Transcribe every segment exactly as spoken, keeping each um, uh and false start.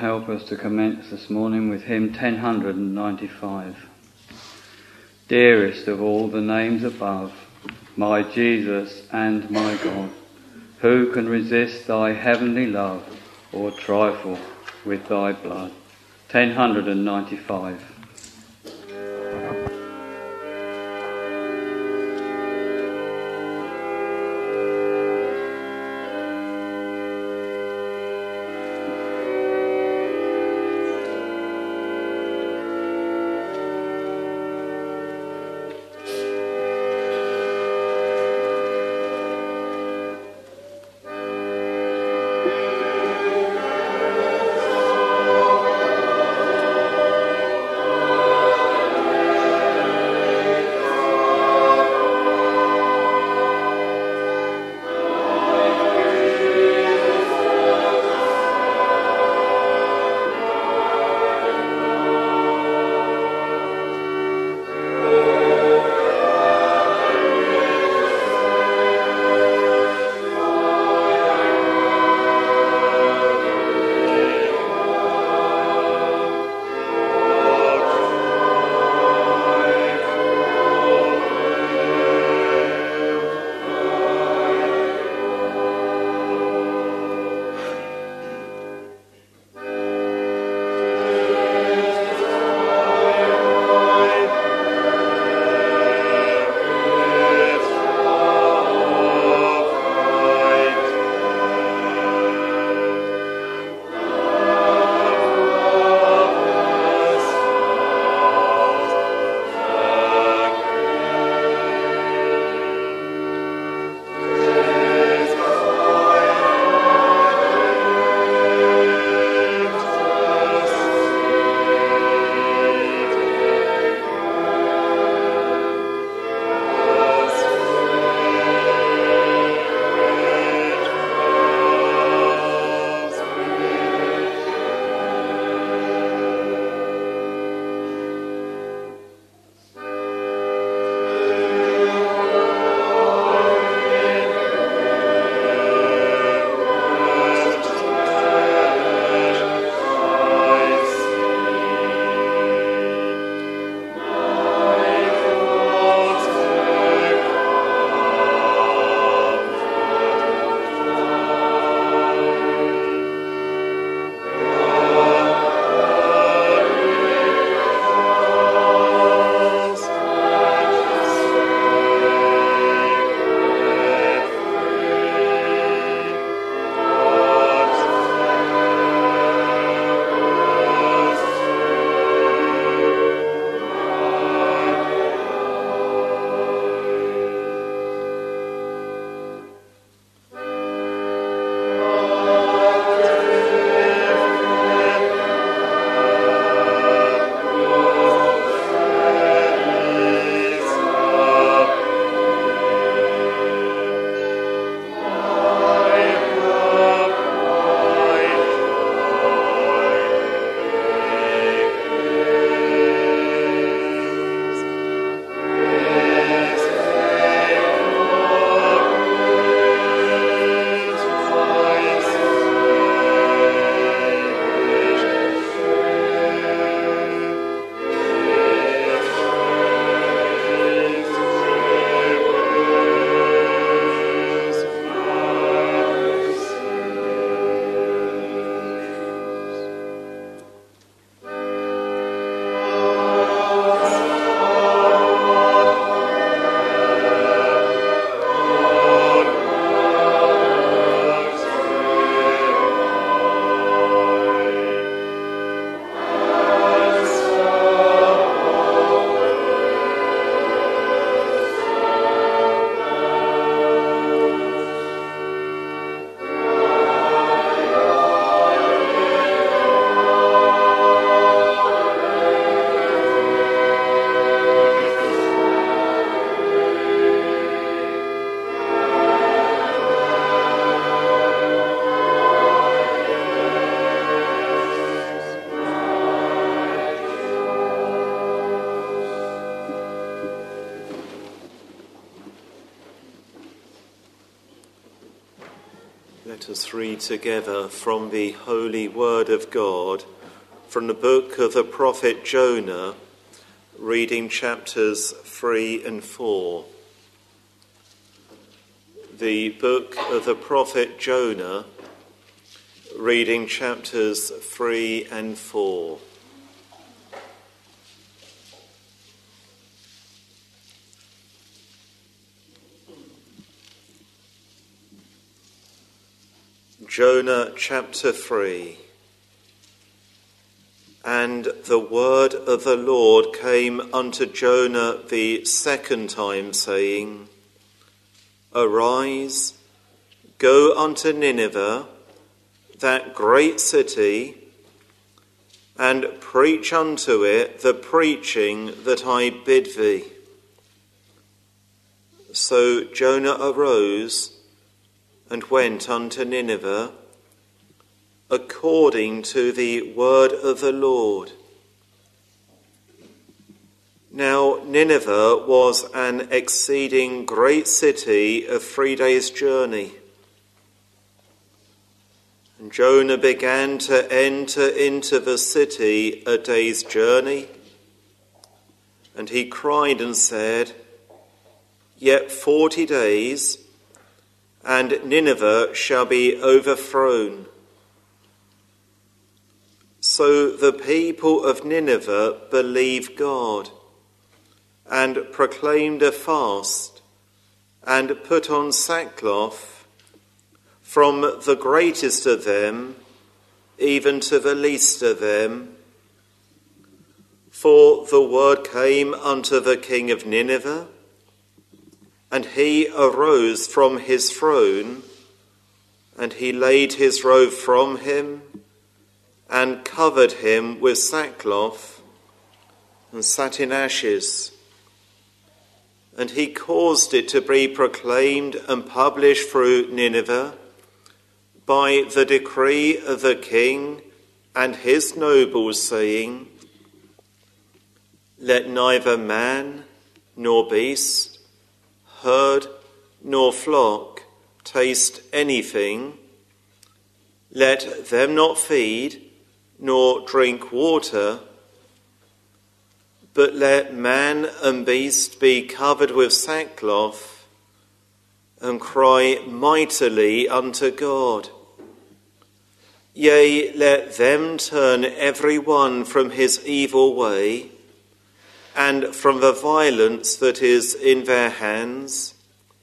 help us to commence this morning with hymn ten ninety-five. Dearest of all the names above, my Jesus and my God, who can resist thy heavenly love or trifle with thy blood? ten ninety-five. Thank you. Let us read together from the Holy Word of God, from the book of the prophet Jonah, reading chapters three and four. The book of the prophet Jonah, reading chapters three and four. Jonah chapter three. And the word of the Lord came unto Jonah the second time, saying, Arise, go unto Nineveh, that great city, and preach unto it the preaching that I bid thee. So Jonah arose and went unto Nineveh, according to the word of the Lord. Now Nineveh was an exceeding great city of three days' journey. And Jonah began to enter into the city a day's journey, and he cried and said, Yet forty days, and Nineveh shall be overthrown. So the people of Nineveh believed God, and proclaimed a fast, and put on sackcloth, from the greatest of them even to the least of them. For the word came unto the king of Nineveh, and he arose from his throne, and he laid his robe from him, and covered him with sackcloth, and sat in ashes. And he caused it to be proclaimed and published through Nineveh, by the decree of the king and his nobles, saying, Let neither man nor beast, herd nor flock taste anything, let them not feed nor drink water, but let man and beast be covered with sackcloth, and cry mightily unto God. Yea, let them turn every one from his evil way, and from the violence that is in their hands.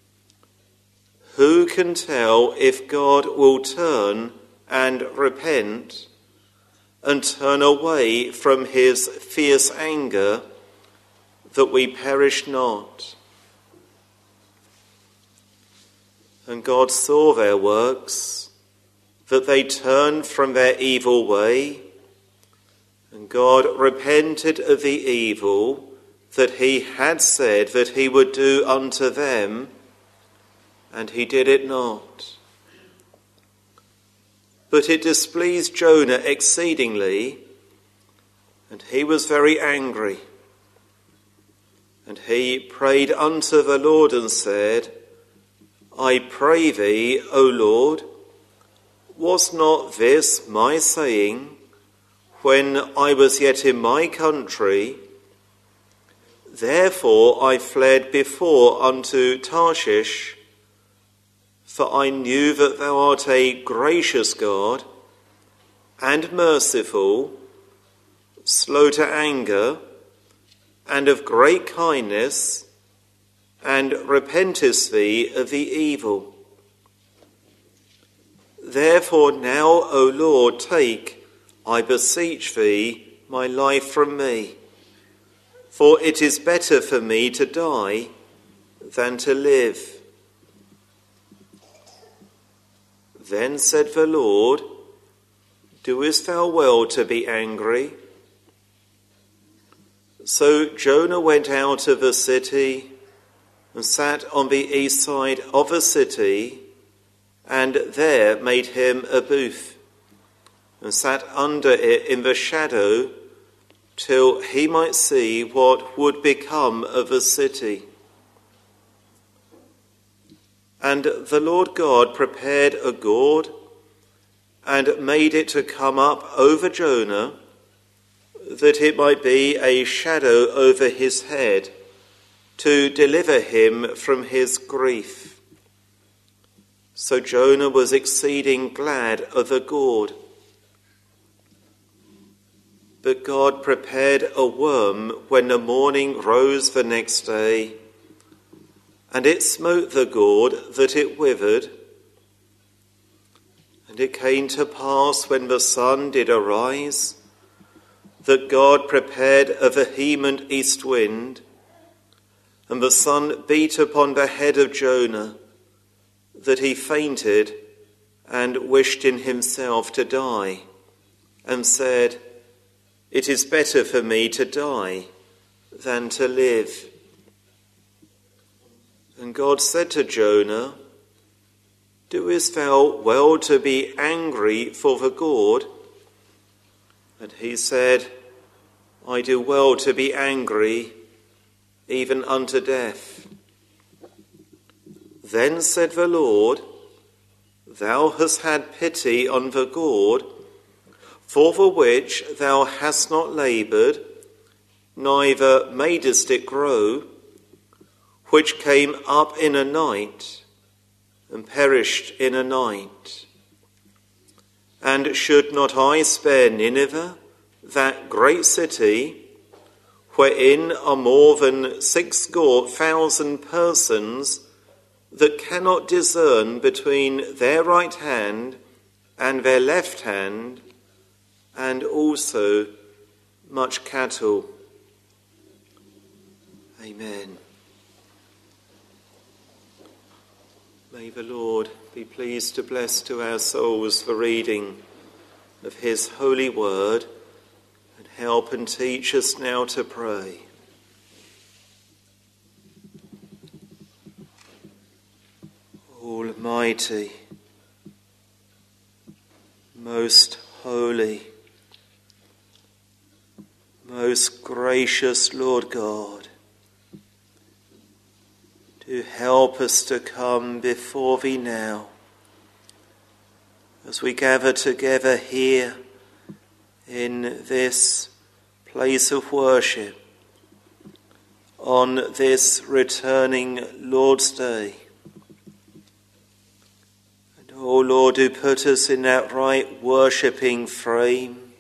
Who can tell if God will turn and repent, and turn away from his fierce anger, that we perish not? And God saw their works, that they turned from their evil way, and God repented of the evil that he had said that he would do unto them, and he did it not. But it displeased Jonah exceedingly, and he was very angry. And he prayed unto the Lord and said, I pray thee, O Lord, was not this my saying when I was yet in my country? Therefore I fled before unto Tarshish, for I knew that thou art a gracious God, and merciful, slow to anger, and of great kindness, and repentest thee of the evil. Therefore now, O Lord, take, I beseech thee, my life from me, for it is better for me to die than to live. Then said the Lord, Doest thou well to be angry? So Jonah went out of the city and sat on the east side of the city, and there made him a booth, and sat under it in the shadow, till he might see what would become of the city. And the Lord God prepared a gourd and made it to come up over Jonah, that it might be a shadow over his head, to deliver him from his grief. So Jonah was exceeding glad of the gourd. But God prepared a worm when the morning rose the next day, and it smote the gourd that it withered. And it came to pass when the sun did arise, that God prepared a vehement east wind, and the sun beat upon the head of Jonah, that he fainted and wished in himself to die, and said, "It is better for me to die than to live." And God said to Jonah, "Doest thou well to be angry for the gourd?" And he said, "I do well to be angry, even unto death." Then said the Lord, "Thou hast had pity on the gourd, for the which thou hast not laboured, neither madest it grow, which came up in a night, and perished in a night. And should not I spare Nineveh, that great city, wherein are more than sixscore thousand persons that cannot discern between their right hand and their left hand, and also much cattle?" Amen. May the Lord be pleased to bless to our souls the reading of his holy word, and help and teach us now to pray. Almighty, most holy, most gracious Lord God, do help us to come before thee now, as we gather together here in this place of worship on this returning Lord's Day. And, oh Lord, do put us in that right worshipping frame,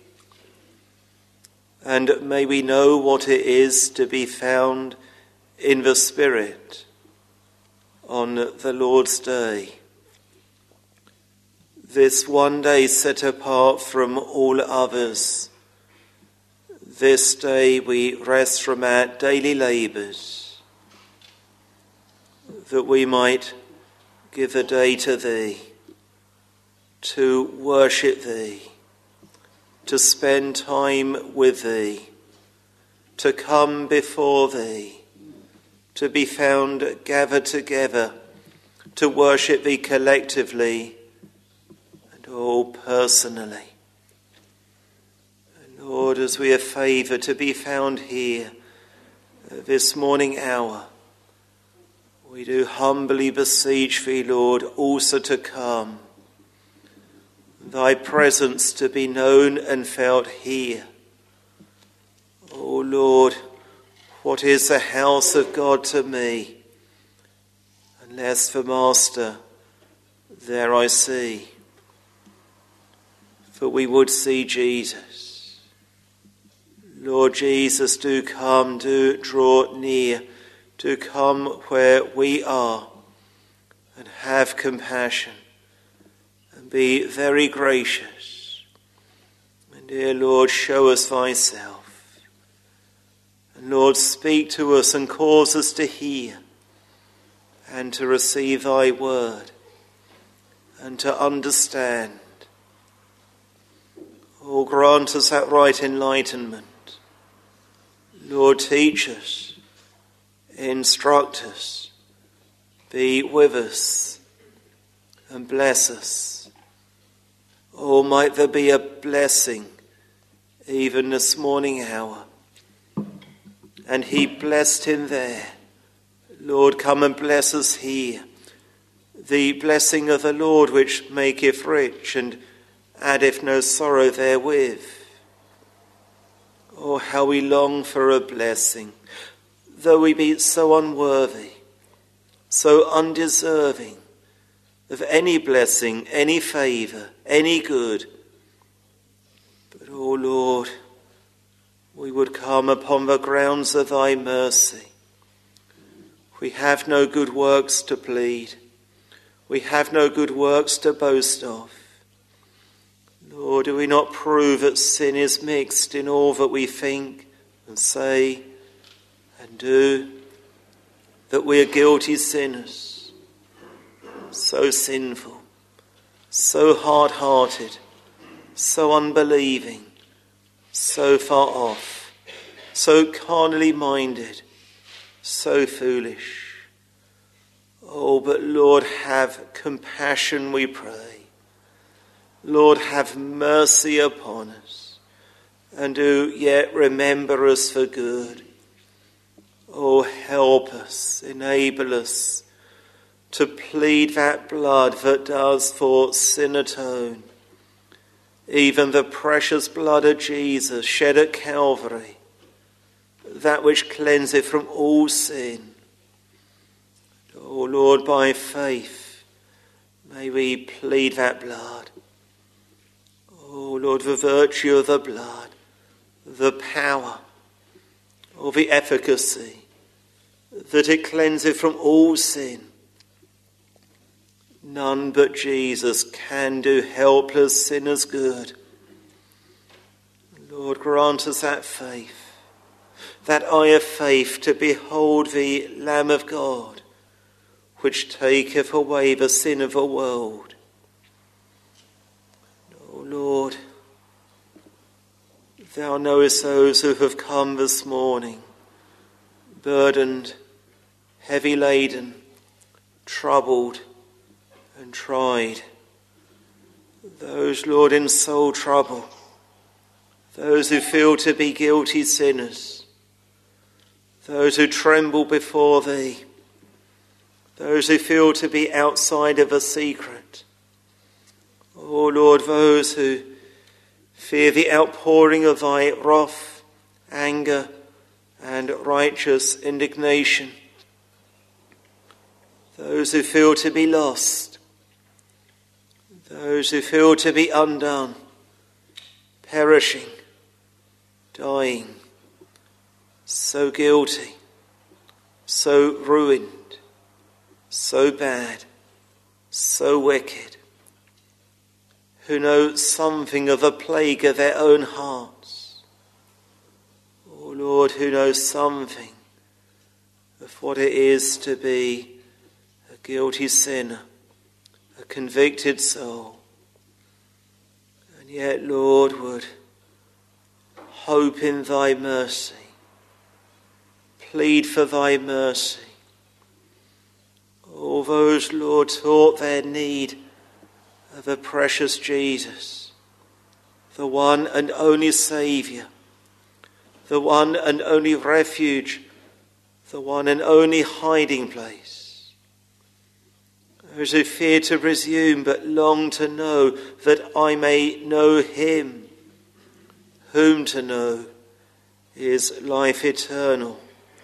and may we know what it is to be found in the Spirit on the Lord's Day. This one day set apart from all others. This day we rest from our daily labours, that we might give a day to thee, to worship thee, to spend time with thee, to come before thee, to be found gathered together, to worship thee collectively and all personally. And Lord, as we are favoured to be found here at this morning hour, we do humbly beseech thee, Lord, also to come, thy presence to be known and felt here. O Lord, what is the house of God to me, unless the Master there I see? For we would see Jesus. Lord Jesus, do come, do draw near, do come where we are, and have compassion, and be very gracious. And dear Lord, show us thyself. And Lord, speak to us and cause us to hear and to receive thy word and to understand. Oh, grant us that right enlightenment. Lord, teach us, instruct us, be with us and bless us. Oh, might there be a blessing even this morning hour. And he blessed him there. Lord, come and bless us here, the blessing of the Lord which maketh rich and addeth no sorrow therewith. Oh, how we long for a blessing, though we be so unworthy, so undeserving of any blessing, any favour, any good. But, oh Lord, we would come upon the grounds of thy mercy. We have no good works to plead. We have no good works to boast of. Lord, do we not prove that sin is mixed in all that we think and say and do, that we are guilty sinners, so sinful, so hard-hearted, so unbelieving, so far off, so carnally minded, so foolish. Oh, but Lord, have compassion, we pray. Lord, have mercy upon us, and do yet remember us for good. Oh, help us, enable us to plead that blood that does for sin atone, even the precious blood of Jesus shed at Calvary, that which cleanseth from all sin. Oh Lord, by faith may we plead that blood. Oh Lord, the virtue of the blood, the power, or the efficacy, that it cleanseth from all sin. None but Jesus can do helpless sinners good. Lord, grant us that faith, that eye of faith to behold the Lamb of God, which taketh away the sin of the world. O Lord, thou knowest those who have come this morning, burdened, heavy laden, troubled and tried. Those, Lord, in soul trouble, those who feel to be guilty sinners, those who tremble before thee, those who feel to be outside of a secret. Oh Lord, those who fear the outpouring of thy wrath, anger, and righteous indignation. Those who feel to be lost. Those who feel to be undone, perishing, dying, so guilty, so ruined, so bad, so wicked, who know something of the plague of their own hearts. Oh Lord, who know something of what it is to be a guilty sinner, a convicted soul, and yet, Lord, would hope in thy mercy, plead for thy mercy. All those, Lord, taught their need of the precious Jesus, the one and only Saviour, the one and only refuge, the one and only hiding place. Those who fear to presume but long to know that I may know him, whom to know is life eternal.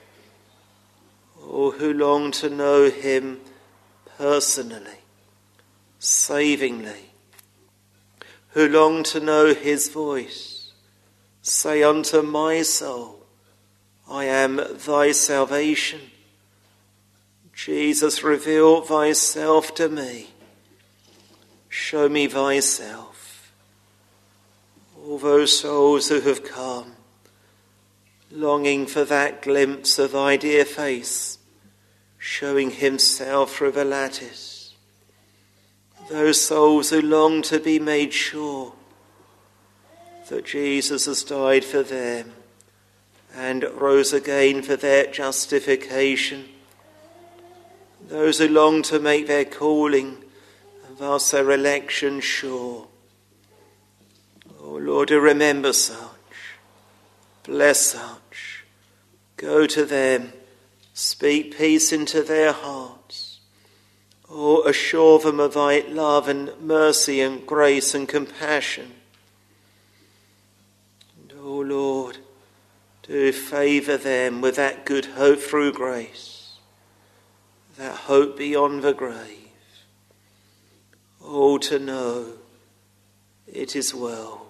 Oh, who long to know him personally, savingly, who long to know his voice, say unto my soul, I am thy salvation. Jesus, reveal thyself to me. Show me thyself. All those souls who have come, longing for that glimpse of thy dear face, showing himself through the lattice. Those souls who long to be made sure that Jesus has died for them and rose again for their justification. Those who long to make their calling and thus their election sure. Oh Lord, do remember such, bless such, go to them, speak peace into their hearts. Oh, assure them of thy love and mercy and grace and compassion. And, oh Lord, do favour them with that good hope through grace, that hope beyond the grave. Oh, to know it is well.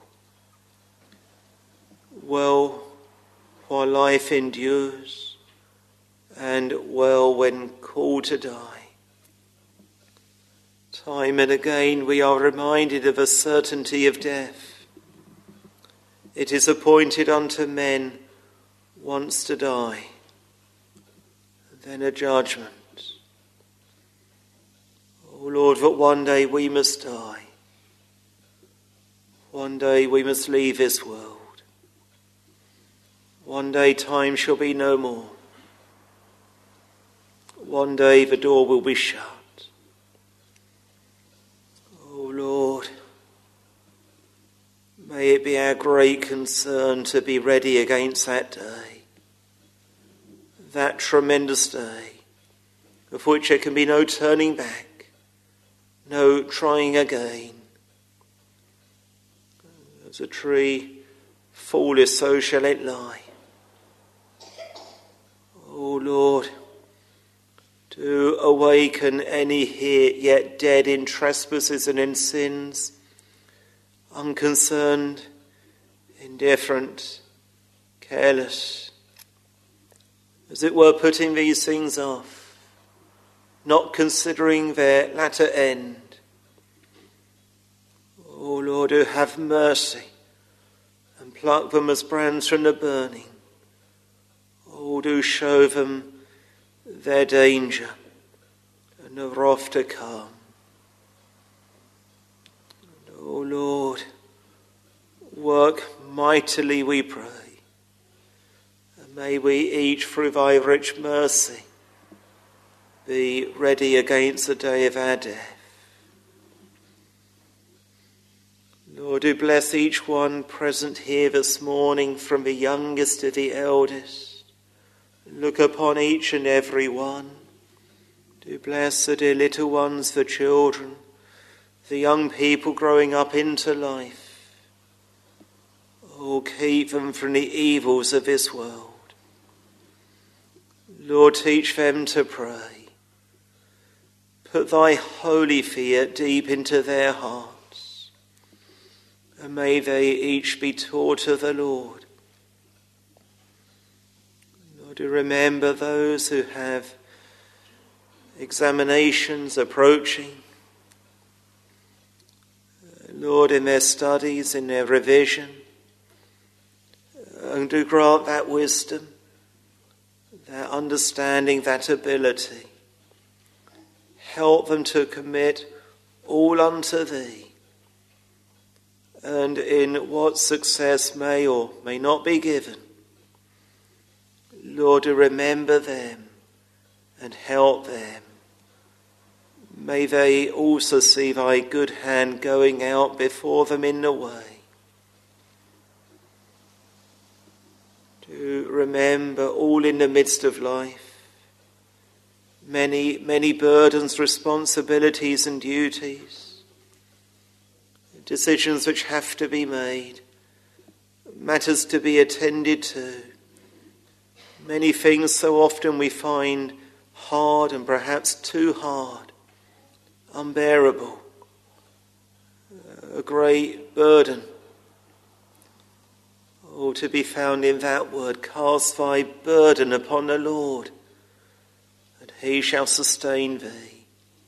Well while life endures, and well when called to die. Time and again we are reminded of the certainty of death. It is appointed unto men once to die, then a judgment. Oh Lord, that one day we must die. One day we must leave this world. One day time shall be no more. One day the door will be shut. Oh Lord, may it be our great concern to be ready against that day, that tremendous day, of which there can be no turning back, no trying again. As a tree falleth, so shall it lie. O Lord, do awaken any here yet dead in trespasses and in sins, unconcerned, indifferent, careless, as it were putting these things off, not considering their latter end. O Lord, do have mercy and pluck them as brands from the burning. Oh, do show them their danger and the wrath to come. And, oh Lord, work mightily, we pray, and may we each, through thy rich mercy, be ready against the day of our death. Lord, do bless each one present here this morning, from the youngest to the eldest. Look upon each and every one. Do bless the dear little ones, the children, the young people growing up into life. Oh, keep them from the evils of this world. Lord, teach them to pray. Put thy holy fear deep into their hearts, and may they each be taught of the Lord. To remember those who have examinations approaching. Lord, in their studies, in their revision, and to grant that wisdom, that understanding, that ability. Help them to commit all unto thee. And in what success may or may not be given, Lord, to remember them and help them. May they also see thy good hand going out before them in the way. To remember all in the midst of life, many, many burdens, responsibilities and duties, decisions which have to be made, matters to be attended to. Many things so often we find hard and perhaps too hard, unbearable, a great burden. Oh, to be found in that word, cast thy burden upon the Lord, and he shall sustain thee.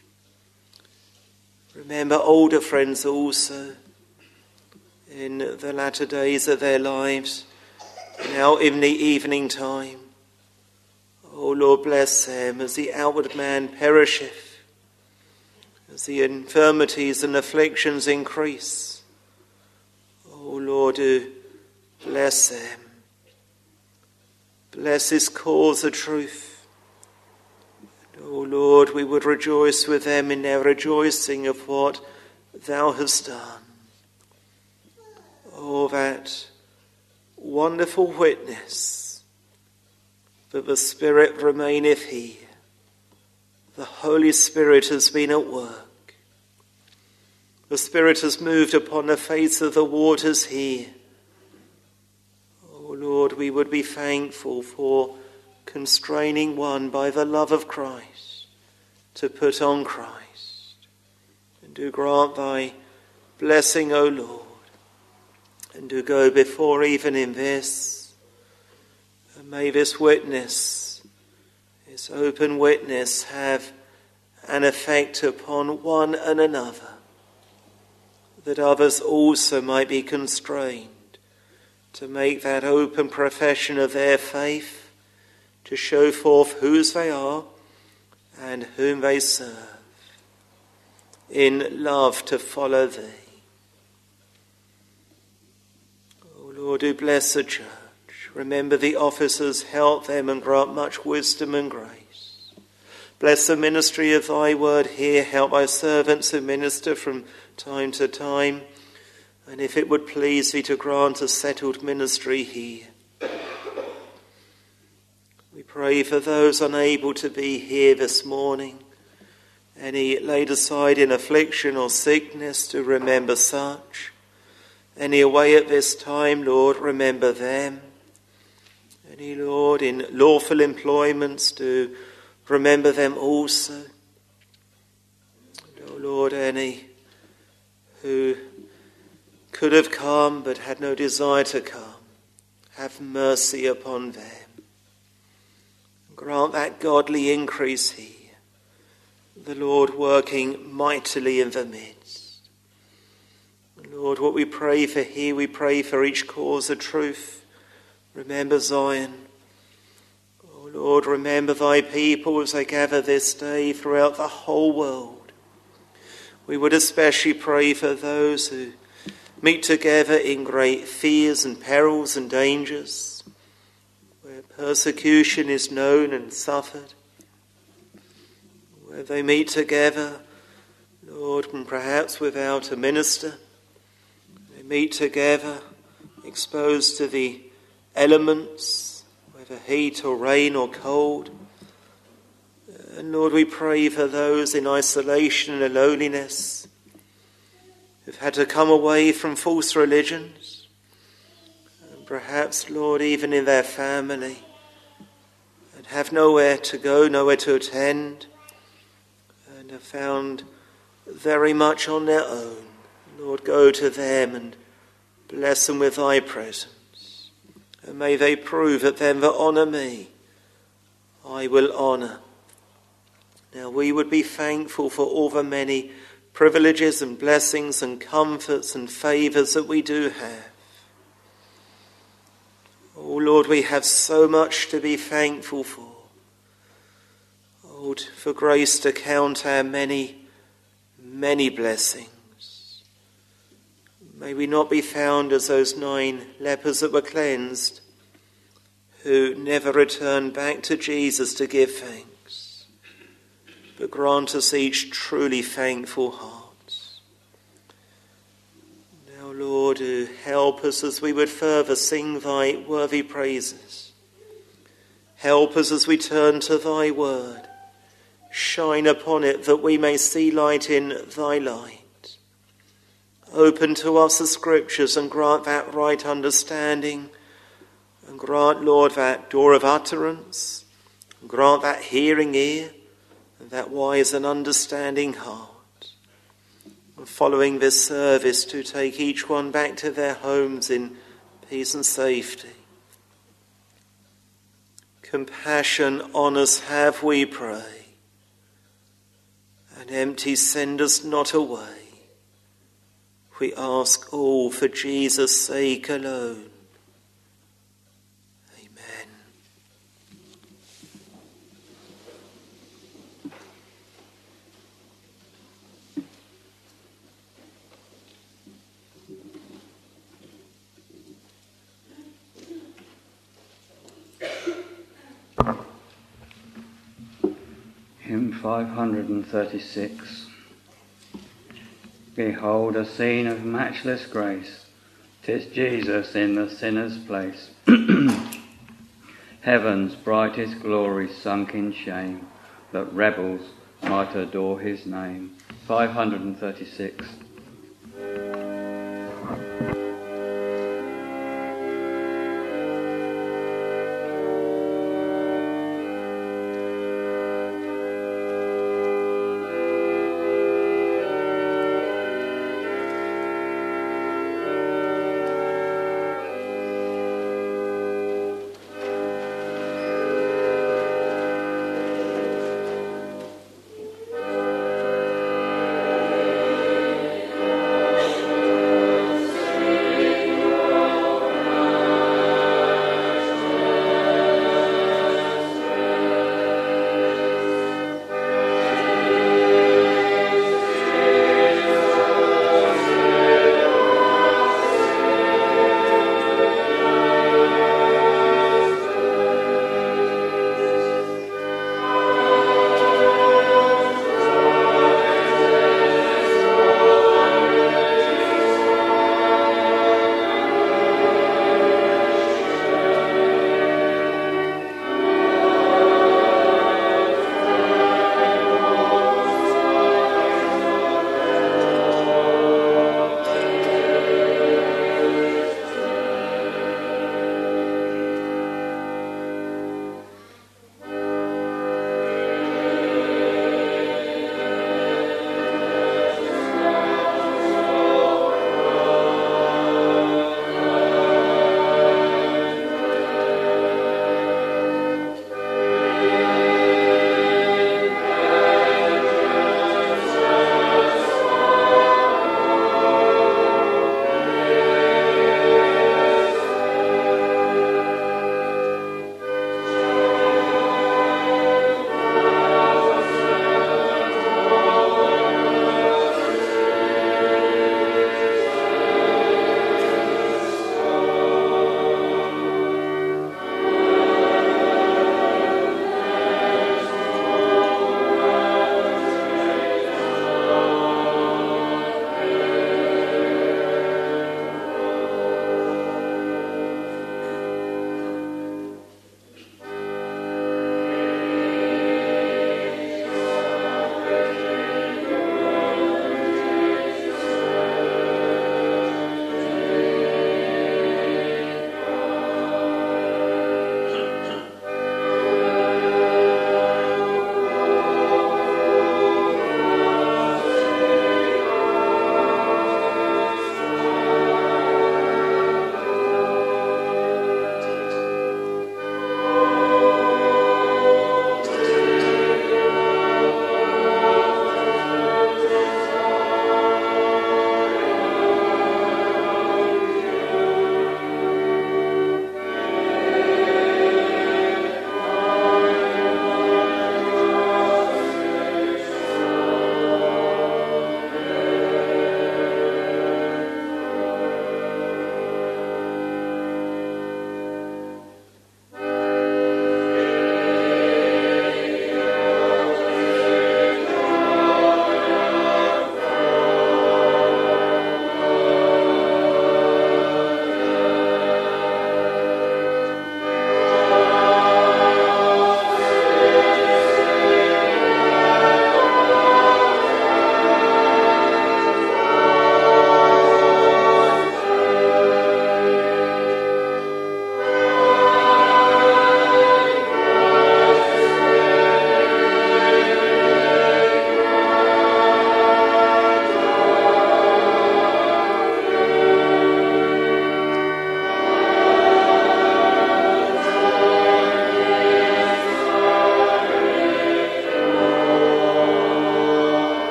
Remember older friends also, in the latter days of their lives, now in the evening time. O Lord, bless them as the outward man perisheth, as the infirmities and afflictions increase. O Lord, do bless them. Bless this cause of truth. And, O Lord, we would rejoice with them in their rejoicing of what thou hast done. Oh, that wonderful witness that the Spirit remaineth here, the Holy Spirit has been at work. The Spirit has moved upon the face of the waters here. Oh Lord, we would be thankful for constraining one by the love of Christ to put on Christ. And do grant thy blessing, O Lord, and do go before even in this. And may this witness, this open witness, have an effect upon one and another, that others also might be constrained to make that open profession of their faith, to show forth whose they are and whom they serve, in love to follow thee. O Lord, do bless the church. Remember the officers, help them and grant much wisdom and grace. Bless the ministry of thy word here. Help thy servants who minister from time to time. And if it would please thee, to grant a settled ministry here. We pray for those unable to be here this morning. Any laid aside in affliction or sickness, to remember such. Any away at this time, Lord, remember them. Any, Lord, in lawful employments, do remember them also. And, oh Lord, any who could have come but had no desire to come, have mercy upon them. Grant that godly increase here, the Lord working mightily in the midst. And Lord, what we pray for here, we pray for each cause of truth. Remember Zion. Oh Lord, remember thy people as they gather this day throughout the whole world. We would especially pray for those who meet together in great fears and perils and dangers, where persecution is known and suffered, where they meet together, Lord, and perhaps without a minister. They meet together exposed to the elements, whether heat or rain or cold. And Lord, we pray for those in isolation and loneliness, who've had to come away from false religions, and perhaps, Lord, even in their family, and have nowhere to go, nowhere to attend, and have found very much on their own. Lord, go to them and bless them with thy presence. And may they prove that them that honour me, I will honour. Now we would be thankful for all the many privileges and blessings and comforts and favours that we do have. Oh Lord, we have so much to be thankful for. Oh, for grace to count our many, many blessings. May we not be found as those nine lepers that were cleansed, who never returned back to Jesus to give thanks, but grant us each truly thankful hearts. Now, Lord, do help us as we would further sing thy worthy praises. Help us as we turn to thy word. Shine upon it that we may see light in thy light. Open to us the scriptures and grant that right understanding, and grant, Lord, that door of utterance, and grant that hearing ear, and that wise and understanding heart. And following this service, to take each one back to their homes in peace and safety. Compassion on us have, we pray, and empty send us not away. We ask all for Jesus' sake alone. Amen. Hymn five hundred thirty-six. Behold a scene of matchless grace, 'tis Jesus in the sinner's place. Heaven's brightest glory sunk in shame, that rebels might adore his name. five hundred thirty-six.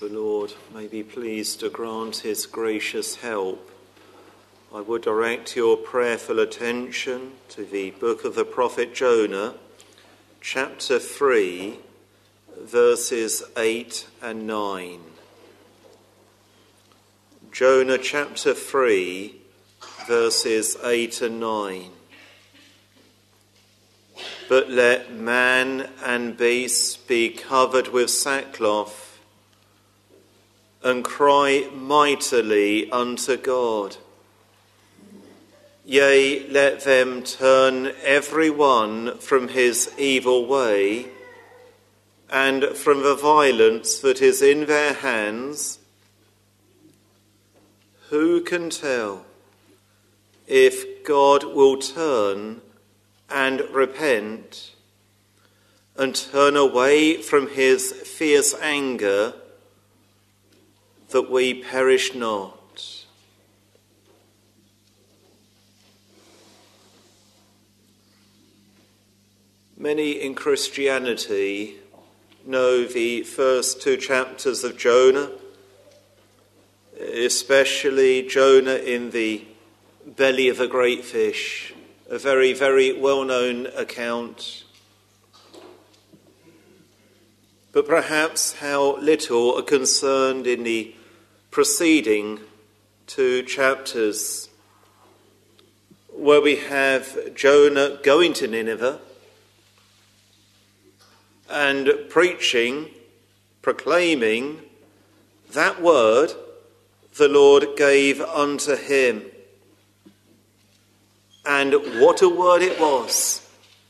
the Lord may be pleased to grant his gracious help, I would direct your prayerful attention to the book of the prophet Jonah, chapter three, verses eight and nine. Jonah chapter three, verses eight and nine. But let man and beast be covered with sackcloth, and cry mightily unto God. Yea, let them turn every one from his evil way, and from the violence that is in their hands. Who can tell if God will turn and repent, and turn away from his fierce anger, that we perish not? Many in Christianity know the first two chapters of Jonah, especially Jonah in the belly of a great fish, a very, very well-known account. But perhaps how little are concerned in the preceding two chapters, where we have Jonah going to Nineveh and preaching, proclaiming that word the Lord gave unto him. And what a word it was.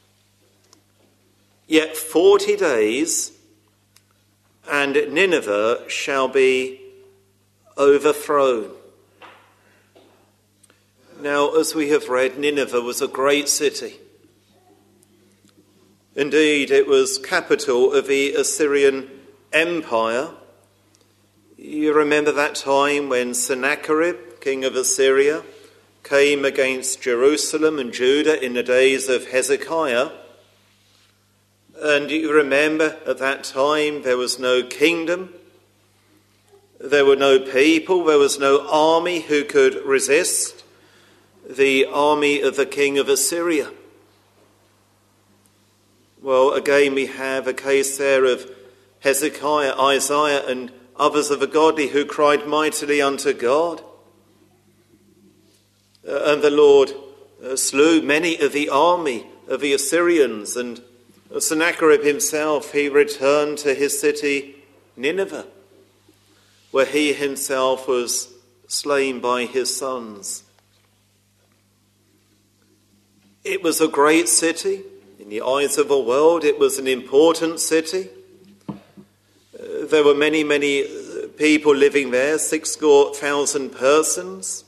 Yet forty days, and Nineveh shall be overthrown. Now, as we have read, Nineveh was a great city. Indeed, it was capital of the Assyrian Empire. You remember that time when Sennacherib, king of Assyria, came against Jerusalem and Judah in the days of Hezekiah. And you remember at that time there was no kingdom, there were no people, there was no army who could resist the army of the king of Assyria. Well, again we have a case there of Hezekiah, Isaiah and others of the godly who cried mightily unto God. Uh, and the Lord uh, slew many of the army of the Assyrians, and Sennacherib himself, he returned to his city Nineveh, where he himself was slain by his sons. It was a great city. In the eyes of the world, it was an important city. Uh, there were many, many people living there, six score thousand persons.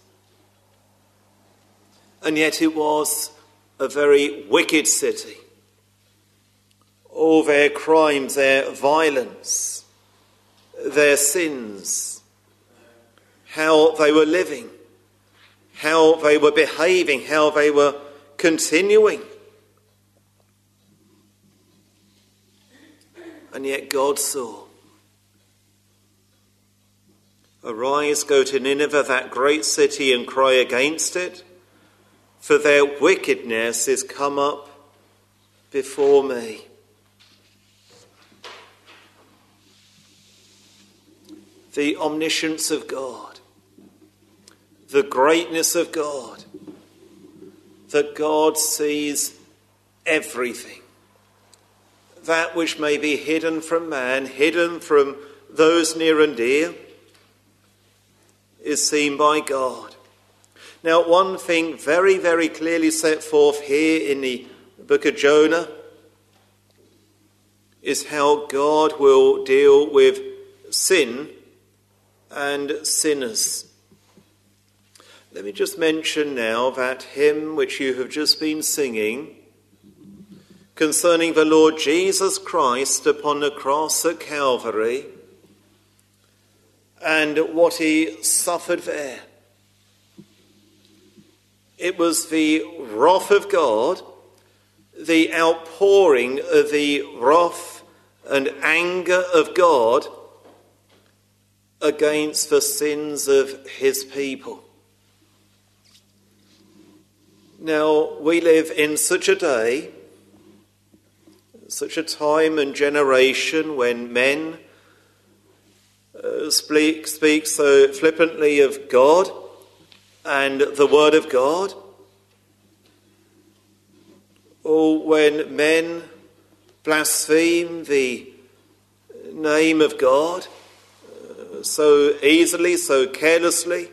And yet it was a very wicked city. All their crimes, their violence, their sins, how they were living, how they were behaving, how they were continuing. And yet God saw. Arise, go to Nineveh, that great city, and cry against it, for their wickedness is come up before me. The omniscience of God, the greatness of God, that God sees everything. That which may be hidden from man, hidden from those near and dear, is seen by God. Now, one thing very, very clearly set forth here in the book of Jonah is how God will deal with sin and sinners. Let me just mention now that hymn which you have just been singing concerning the Lord Jesus Christ upon the cross at Calvary and what he suffered there. It was the wrath of God, the outpouring of the wrath and anger of God against the sins of his people. Now, we live in such a day, such a time and generation when men uh, speak, speak so flippantly of God and the Word of God, or when men blaspheme the name of God uh, so easily, so carelessly.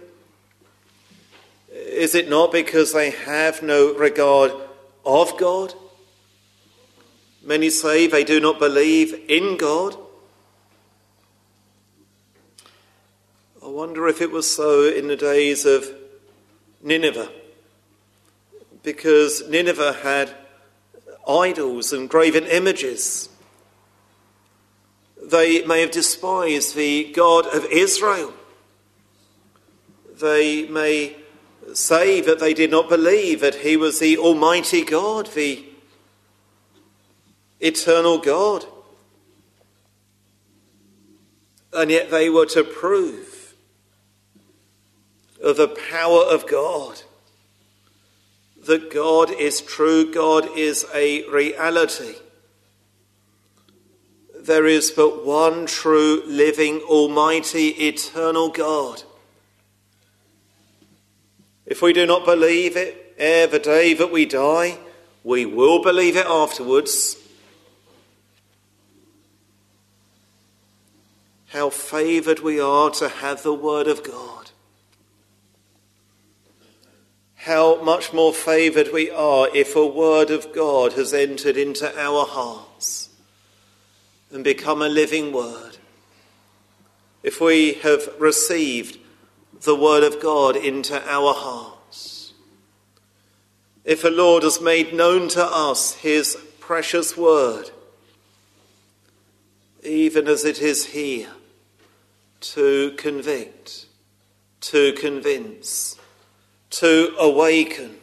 Is it not because they have no regard of God? Many say they do not believe in God. I wonder if it was so in the days of Nineveh, because Nineveh had idols and graven images. They may have despised the God of Israel. They may say that they did not believe that he was the Almighty God, the eternal God. And yet they were to prove of the power of God, that God is true, God is a reality. There is but one true, living, almighty, eternal God. If we do not believe it ere the day that we die, we will believe it afterwards. How favoured we are to have the Word of God. How much more favoured we are if a Word of God has entered into our hearts and become a living Word. If we have received the Word of God into our hearts. If the Lord has made known to us his precious Word, even as it is here, to convict, to convince, to awaken.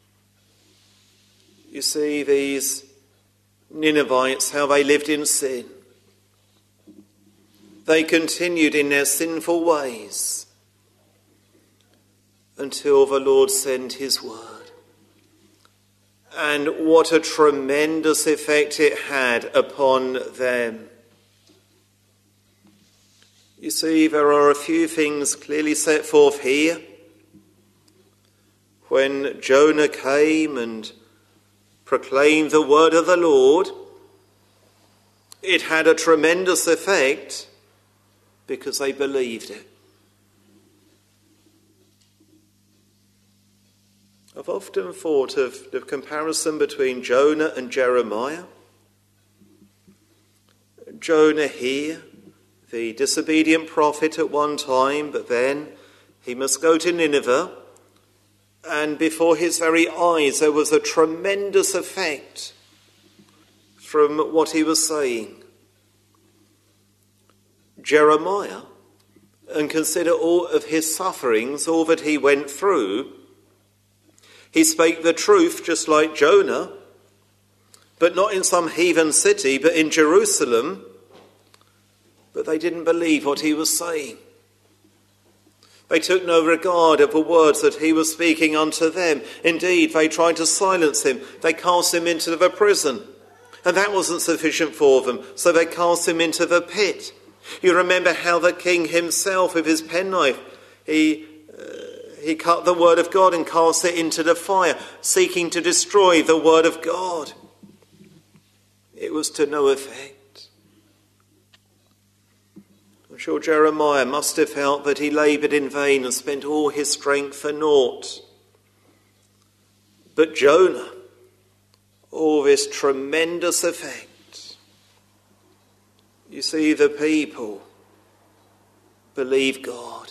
You see these Ninevites, how they lived in sin. They continued in their sinful ways until the Lord sent his word. And what a tremendous effect it had upon them. You see, there are a few things clearly set forth here. When Jonah came and proclaimed the word of the Lord, it had a tremendous effect because they believed it. I've often thought of the comparison between Jonah and Jeremiah. Jonah here, the disobedient prophet at one time, but then he must go to Nineveh, and before his very eyes there was a tremendous effect from what he was saying. Jeremiah, and consider all of his sufferings, all that he went through. He spake the truth just like Jonah, but not in some heathen city, but in Jerusalem. But they didn't believe what he was saying. They took no regard of the words that he was speaking unto them. Indeed, they tried to silence him. They cast him into the prison. And that wasn't sufficient for them, so they cast him into the pit. You remember how the king himself, with his penknife, he... He cut the word of God and cast it into the fire, seeking to destroy the word of God. It was to no effect. I'm sure Jeremiah must have felt that he laboured in vain and spent all his strength for naught. But Jonah, all this tremendous effect. You see, the people believe God.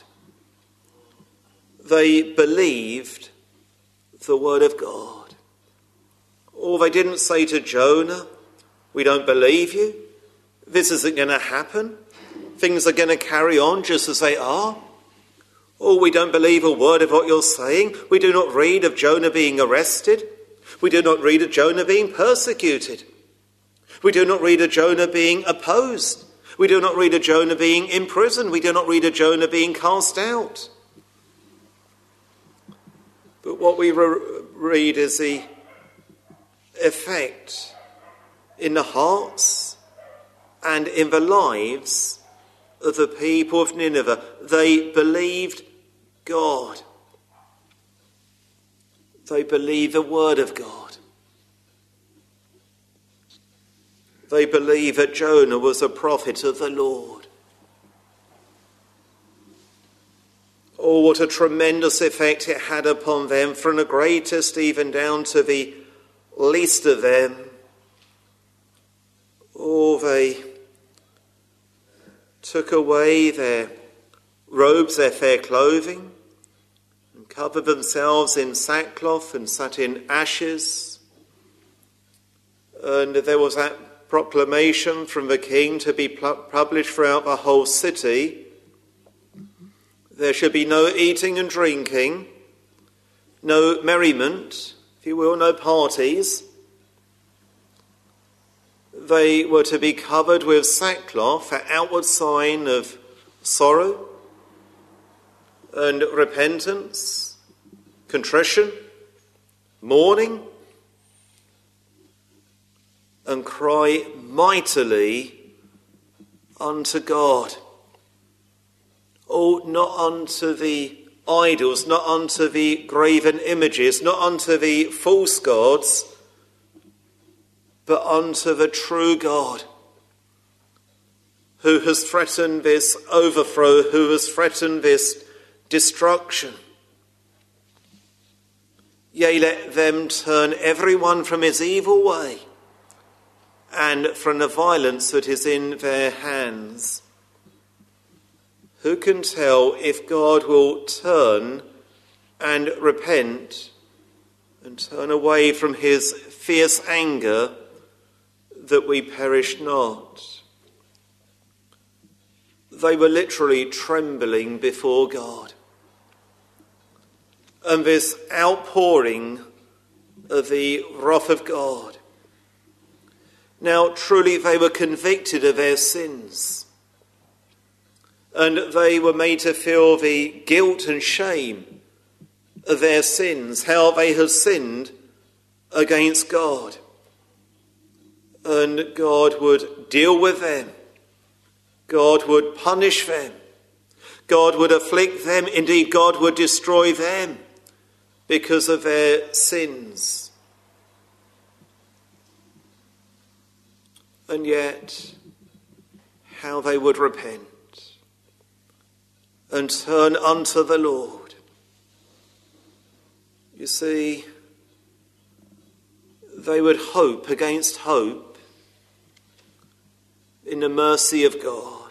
They believed the word of God. Or they didn't say to Jonah, we don't believe you. This isn't going to happen. Things are going to carry on just as they are. Or we don't believe a word of what you're saying. We do not read of Jonah being arrested. We do not read of Jonah being persecuted. We do not read of Jonah being opposed. We do not read of Jonah being imprisoned. We do not read of Jonah being cast out. But what we re- read is the effect in the hearts and in the lives of the people of Nineveh. They believed God. They believed the word of God. They believed that Jonah was a prophet of the Lord. Oh, what a tremendous effect it had upon them, from the greatest even down to the least of them. Oh, they took away their robes, their fair clothing, and covered themselves in sackcloth and sat in ashes. And there was that proclamation from the king to be published throughout the whole city. There should be no eating and drinking, no merriment, if you will, no parties. They were to be covered with sackcloth, an outward sign of sorrow and repentance, contrition, mourning, and cry mightily unto God. Oh, not unto the idols, not unto the graven images, not unto the false gods, but unto the true God, who has threatened this overthrow, who has threatened this destruction. Yea, let them turn everyone from his evil way and from the violence that is in their hands. Who can tell if God will turn and repent and turn away from his fierce anger, that we perish not? They were literally trembling before God. And this outpouring of the wrath of God. Now, truly they were convicted of their sins. And they were made to feel the guilt and shame of their sins, how they had sinned against God. And God would deal with them. God would punish them. God would afflict them. Indeed, God would destroy them because of their sins. And yet, how they would repent and turn unto the Lord. You see, they would hope against hope in the mercy of God.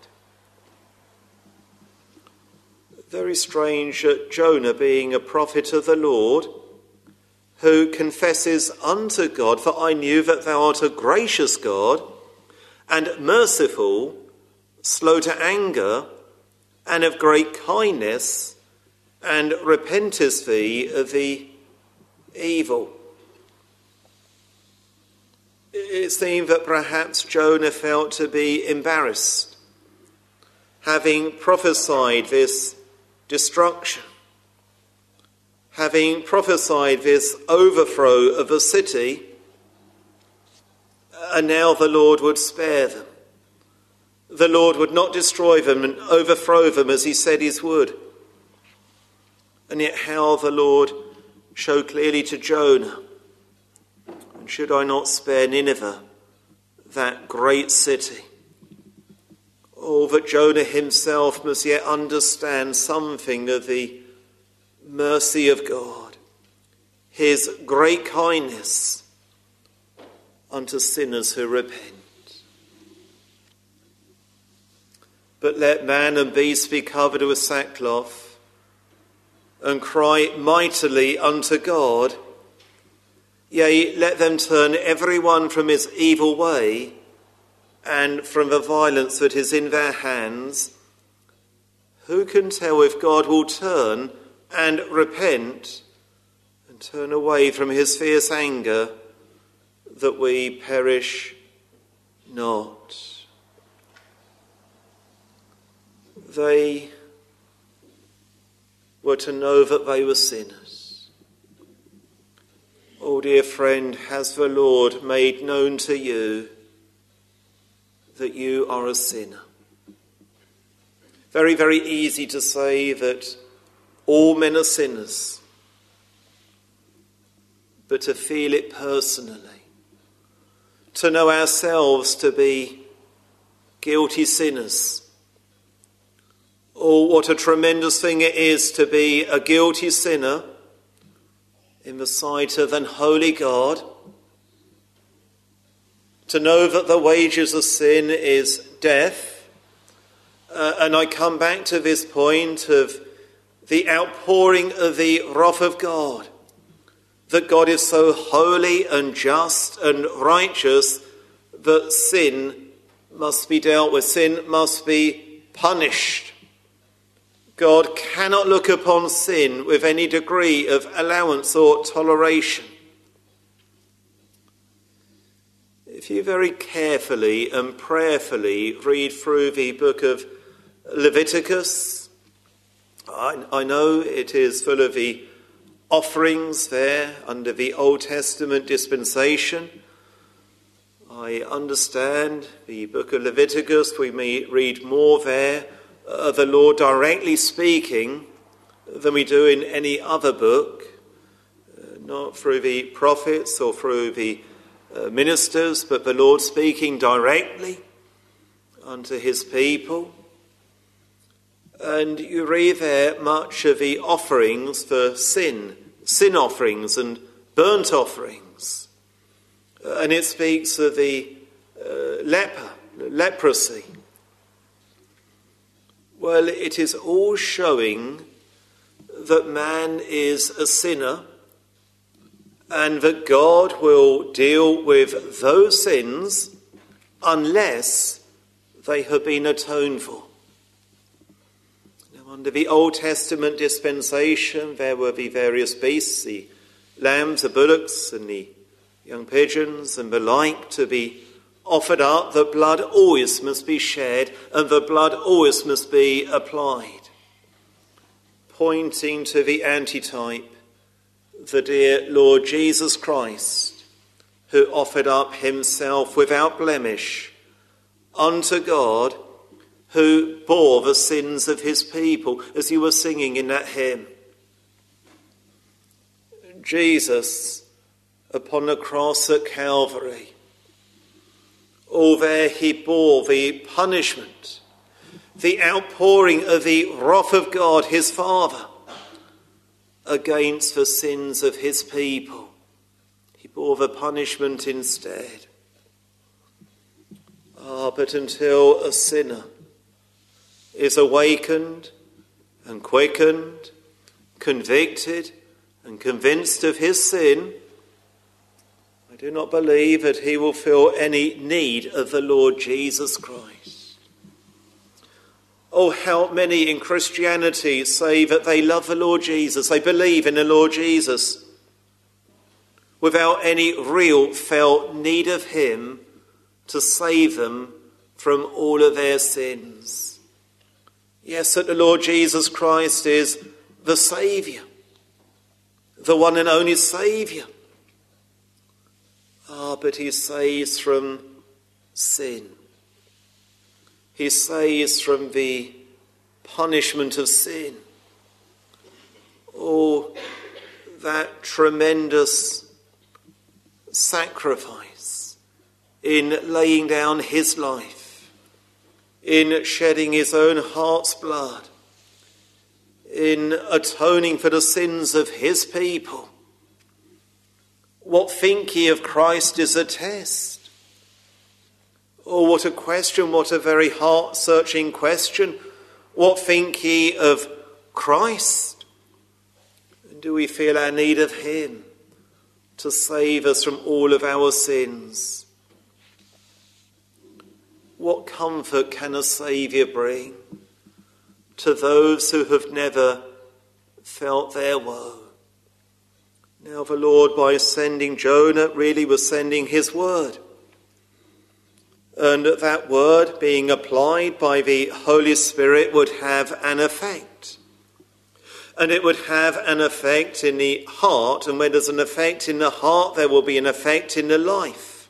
Very strange that Jonah, being a prophet of the Lord, who confesses unto God, for I knew that thou art a gracious God, and merciful, slow to anger, and of great kindness, and repentest thee of the evil. It seemed that perhaps Jonah felt to be embarrassed, having prophesied this destruction, having prophesied this overthrow of a city, and now the Lord would spare them. The Lord would not destroy them and overthrow them as he said he would. And yet how the Lord showed clearly to Jonah, and should I not spare Nineveh, that great city? Oh, that Jonah himself must yet understand something of the mercy of God, his great kindness unto sinners who repent. But let man and beast be covered with sackcloth, and cry mightily unto God. Yea, let them turn every one from his evil way, and from the violence that is in their hands. Who can tell if God will turn and repent, and turn away from his fierce anger, that we perish not? they were to know that they were sinners. Oh, dear friend, has the Lord made known to you that you are a sinner? Very, very easy to say that all men are sinners, but to feel it personally, to know ourselves to be guilty sinners. Oh, what a tremendous thing it is to be a guilty sinner in the sight of an holy God, to know that the wages of sin is death. Uh, and I come back to this point of the outpouring of the wrath of God, that God is so holy and just and righteous that sin must be dealt with, sin must be punished. God cannot look upon sin with any degree of allowance or toleration. If you very carefully and prayerfully read through the book of Leviticus, I, I know it is full of the offerings there under the Old Testament dispensation. I understand the book of Leviticus, we may read more there of the Lord directly speaking than we do in any other book, uh, not through the prophets or through the uh, ministers, but the Lord speaking directly unto his people. And you read there much of the offerings for sin, sin offerings and burnt offerings. Uh, and it speaks of the uh, leper, leprosy. Well, it is all showing that man is a sinner and that God will deal with those sins unless they have been atoned for. Now, under the Old Testament dispensation, there were the various beasts, the lambs, the bullocks, and the young pigeons, and the like to be offered up. The blood always must be shed, and the blood always must be applied, pointing to the antitype, the dear Lord Jesus Christ, who offered up himself without blemish unto God, who bore the sins of his people, as you were singing in that hymn. Jesus upon the cross at Calvary, oh, there he bore the punishment, the outpouring of the wrath of God, his Father, against the sins of his people. He bore the punishment instead. Ah, but until a sinner is awakened and quickened, convicted and convinced of his sin, I do not believe that he will feel any need of the Lord Jesus Christ. Oh, how many in Christianity say that they love the Lord Jesus, they believe in the Lord Jesus, without any real felt need of him to save them from all of their sins. Yes, that the Lord Jesus Christ is the Saviour, the one and only Saviour. Ah, but he saves from sin. He saves from the punishment of sin. Oh, that tremendous sacrifice in laying down his life, in shedding his own heart's blood, in atoning for the sins of his people. What think ye of Christ is a test? Oh, what a question, what a very heart-searching question. What think ye of Christ? And do we feel our need of him to save us from all of our sins? What comfort can a Saviour bring to those who have never felt their woe? Now the Lord, by sending Jonah, really was sending his word. and that word being applied by the Holy Spirit would have an effect. And it would have an effect in the heart, and when there's an effect in the heart, there will be an effect in the life.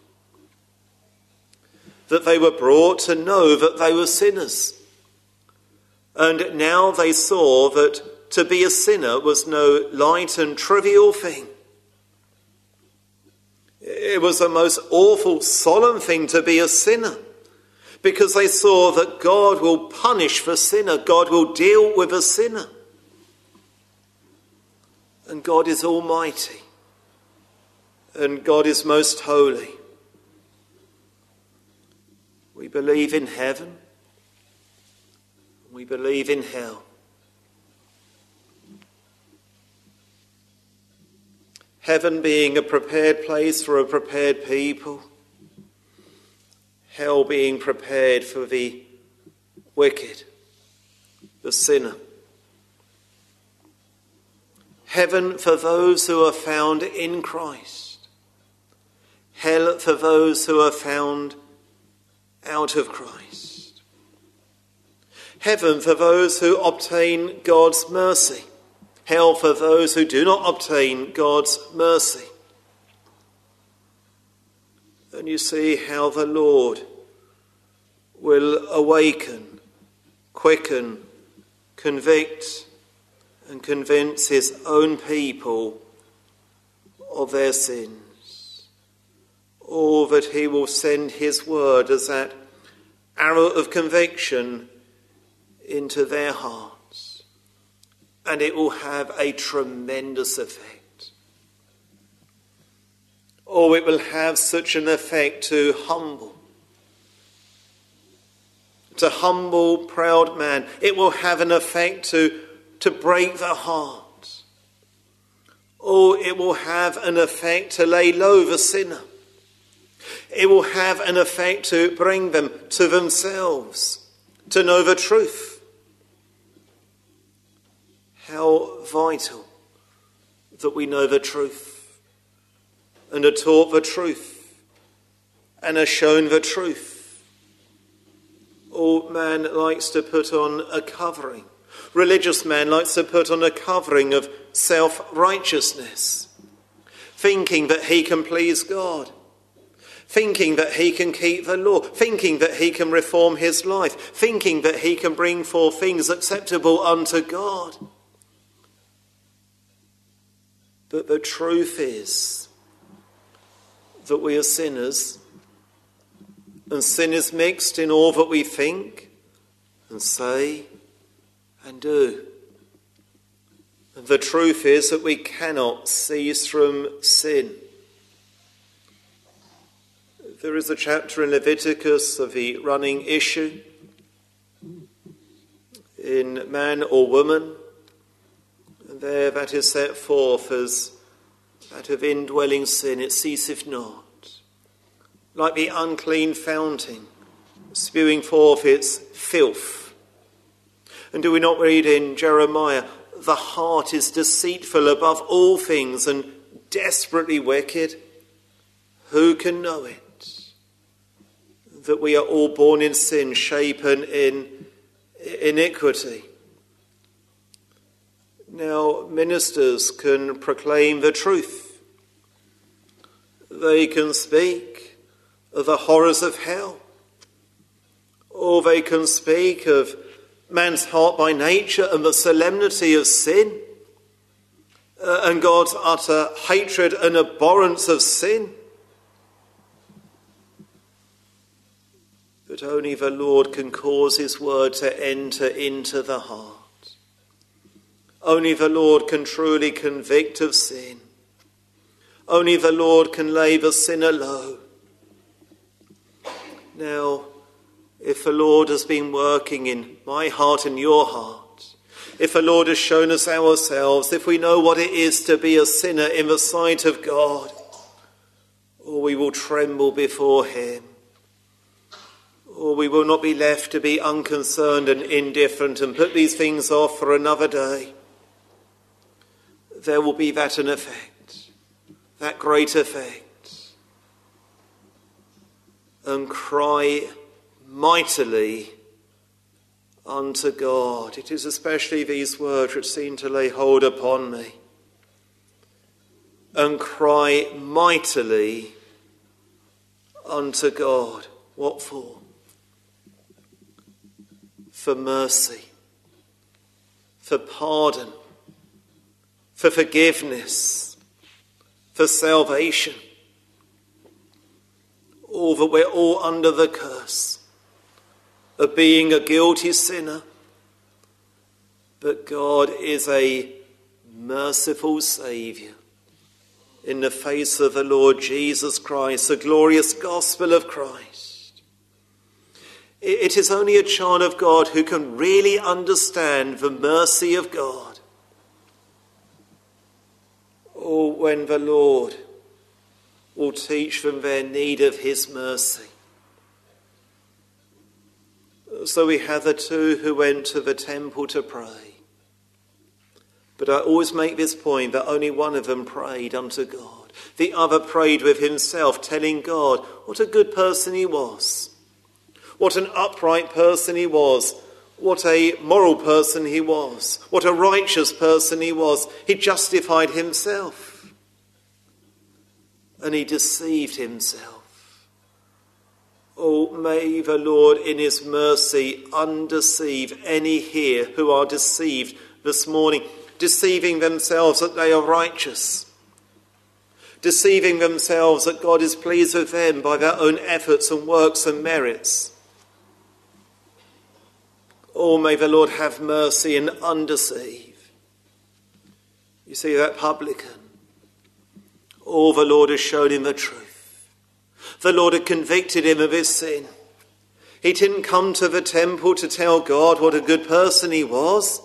That they were brought to know that they were sinners. And now they saw that to be a sinner was no light and trivial thing. It was a most awful, solemn thing to be a sinner, because they saw that God will punish the sinner, God will deal with a sinner. And God is almighty, and God is most holy. We believe in heaven, we believe in hell. Heaven being a prepared place for a prepared people, hell being prepared for the wicked, the sinner. Heaven for those who are found in Christ, hell for those who are found out of Christ. Heaven for those who obtain God's mercy, hell for those who do not obtain God's mercy. And you see how the Lord will awaken, quicken, convict, and convince his own people of their sins. Or that he will send his word as that arrow of conviction into their hearts. And it will have a tremendous effect. Or it will have such an effect to humble. To humble, proud man. It will have an effect to to break the heart. Or it will have an effect to lay low the sinner. It will have an effect to bring them to themselves, to know the truth. How vital that we know the truth and are taught the truth and are shown the truth. All man likes to put on a covering. Religious man likes to put on a covering of self-righteousness, thinking that he can please God, thinking that he can keep the law, thinking that he can reform his life, thinking that he can bring forth things acceptable unto God. But the truth is that we are sinners, and sin is mixed in all that we think and say and do. And the truth is that we cannot cease from sin. There is a chapter in Leviticus of the running issue in man or woman, and there that is set forth as that of indwelling sin. It ceaseth not, like the unclean fountain spewing forth its filth. And do we not read in Jeremiah, the heart is deceitful above all things and desperately wicked? Who can know it? That we are all born in sin, shapen in iniquity. Now, ministers can proclaim the truth. They can speak of the horrors of hell. Or they can speak of man's heart by nature and the solemnity of sin, uh, and God's utter hatred and abhorrence of sin. But only the Lord can cause his word to enter into the heart. Only the Lord can truly convict of sin. Only the Lord can lay the sinner low. Now, if the Lord has been working in my heart and your heart, if the Lord has shown us ourselves, if we know what it is to be a sinner in the sight of God, or we will tremble before him, or we will not be left to be unconcerned and indifferent and put these things off for another day. There will be that an effect, that great effect. and cry mightily unto God. It is especially these words which seem to lay hold upon me. And cry mightily unto God. What for? For mercy, for pardon, for forgiveness, for salvation. All that we're all under the curse of being a guilty sinner, but God is a merciful Saviour. In the face of the Lord Jesus Christ, the glorious gospel of Christ. It is only a child of God who can really understand the mercy of God. Or when the Lord will teach them their need of his mercy. So we have the two who went to the temple to pray. But I always make this point that only one of them prayed unto God. The other prayed with himself, telling God what a good person he was, what an upright person he was, what a moral person he was, what a righteous person he was. He justified himself and he deceived himself. Oh, may the Lord in his mercy undeceive any here who are deceived this morning, deceiving themselves that they are righteous, deceiving themselves that God is pleased with them by their own efforts and works and merits. Oh, may the Lord have mercy and undeceive. You see that publican? Oh, the Lord has shown him the truth. The Lord had convicted him of his sin. He didn't come to the temple to tell God what a good person he was,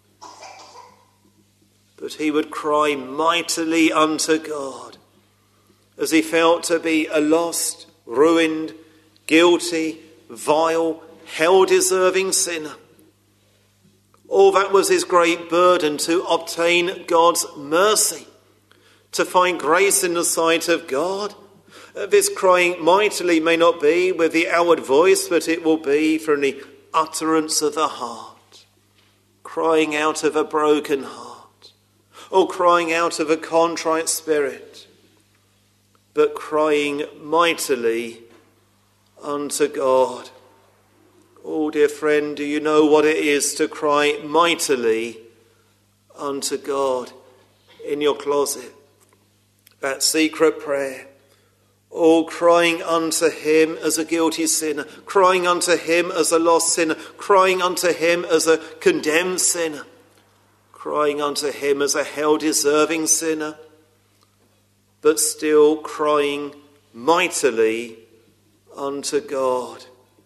but he would cry mightily unto God as he felt to be a lost, ruined, guilty, vile, hell-deserving sinner. Oh, that was his great burden, to obtain God's mercy, to find grace in the sight of God. This crying mightily may not be with the outward voice, but it will be from the utterance of the heart, crying out of a broken heart. Or crying out of a contrite spirit, but crying mightily unto God. Oh, dear friend, do you know what it is to cry mightily unto God in your closet? That secret prayer. Oh, crying unto him as a guilty sinner, crying unto him as a lost sinner, crying unto him as a condemned sinner, crying unto him as a hell-deserving sinner, but still crying mightily unto God.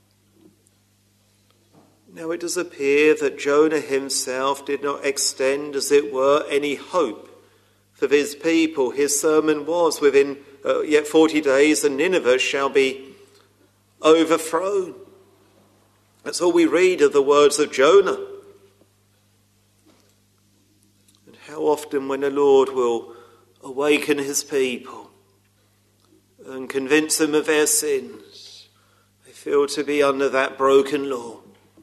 Now it does appear that Jonah himself did not extend, as it were, any hope for his people. His sermon was, within uh, yet forty days, and Nineveh shall be overthrown. That's all we read of the words of Jonah. How often when the Lord will awaken his people and convince them of their sins, they feel to be under that broken law.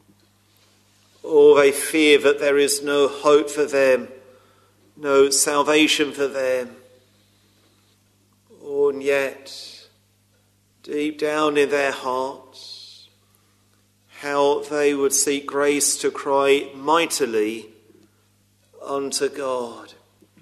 Or they fear that there is no hope for them, no salvation for them. Or and yet, deep down in their hearts, how they would seek grace to cry mightily unto God.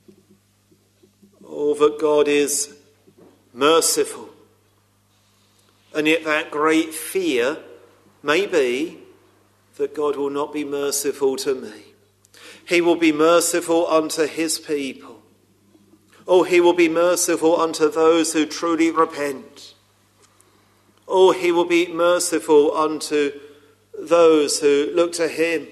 Oh, that God is merciful. And yet that great fear may be that God will not be merciful to me. He will be merciful unto his people. Oh, he will be merciful unto those who truly repent. Oh, he will be merciful unto those who look to him.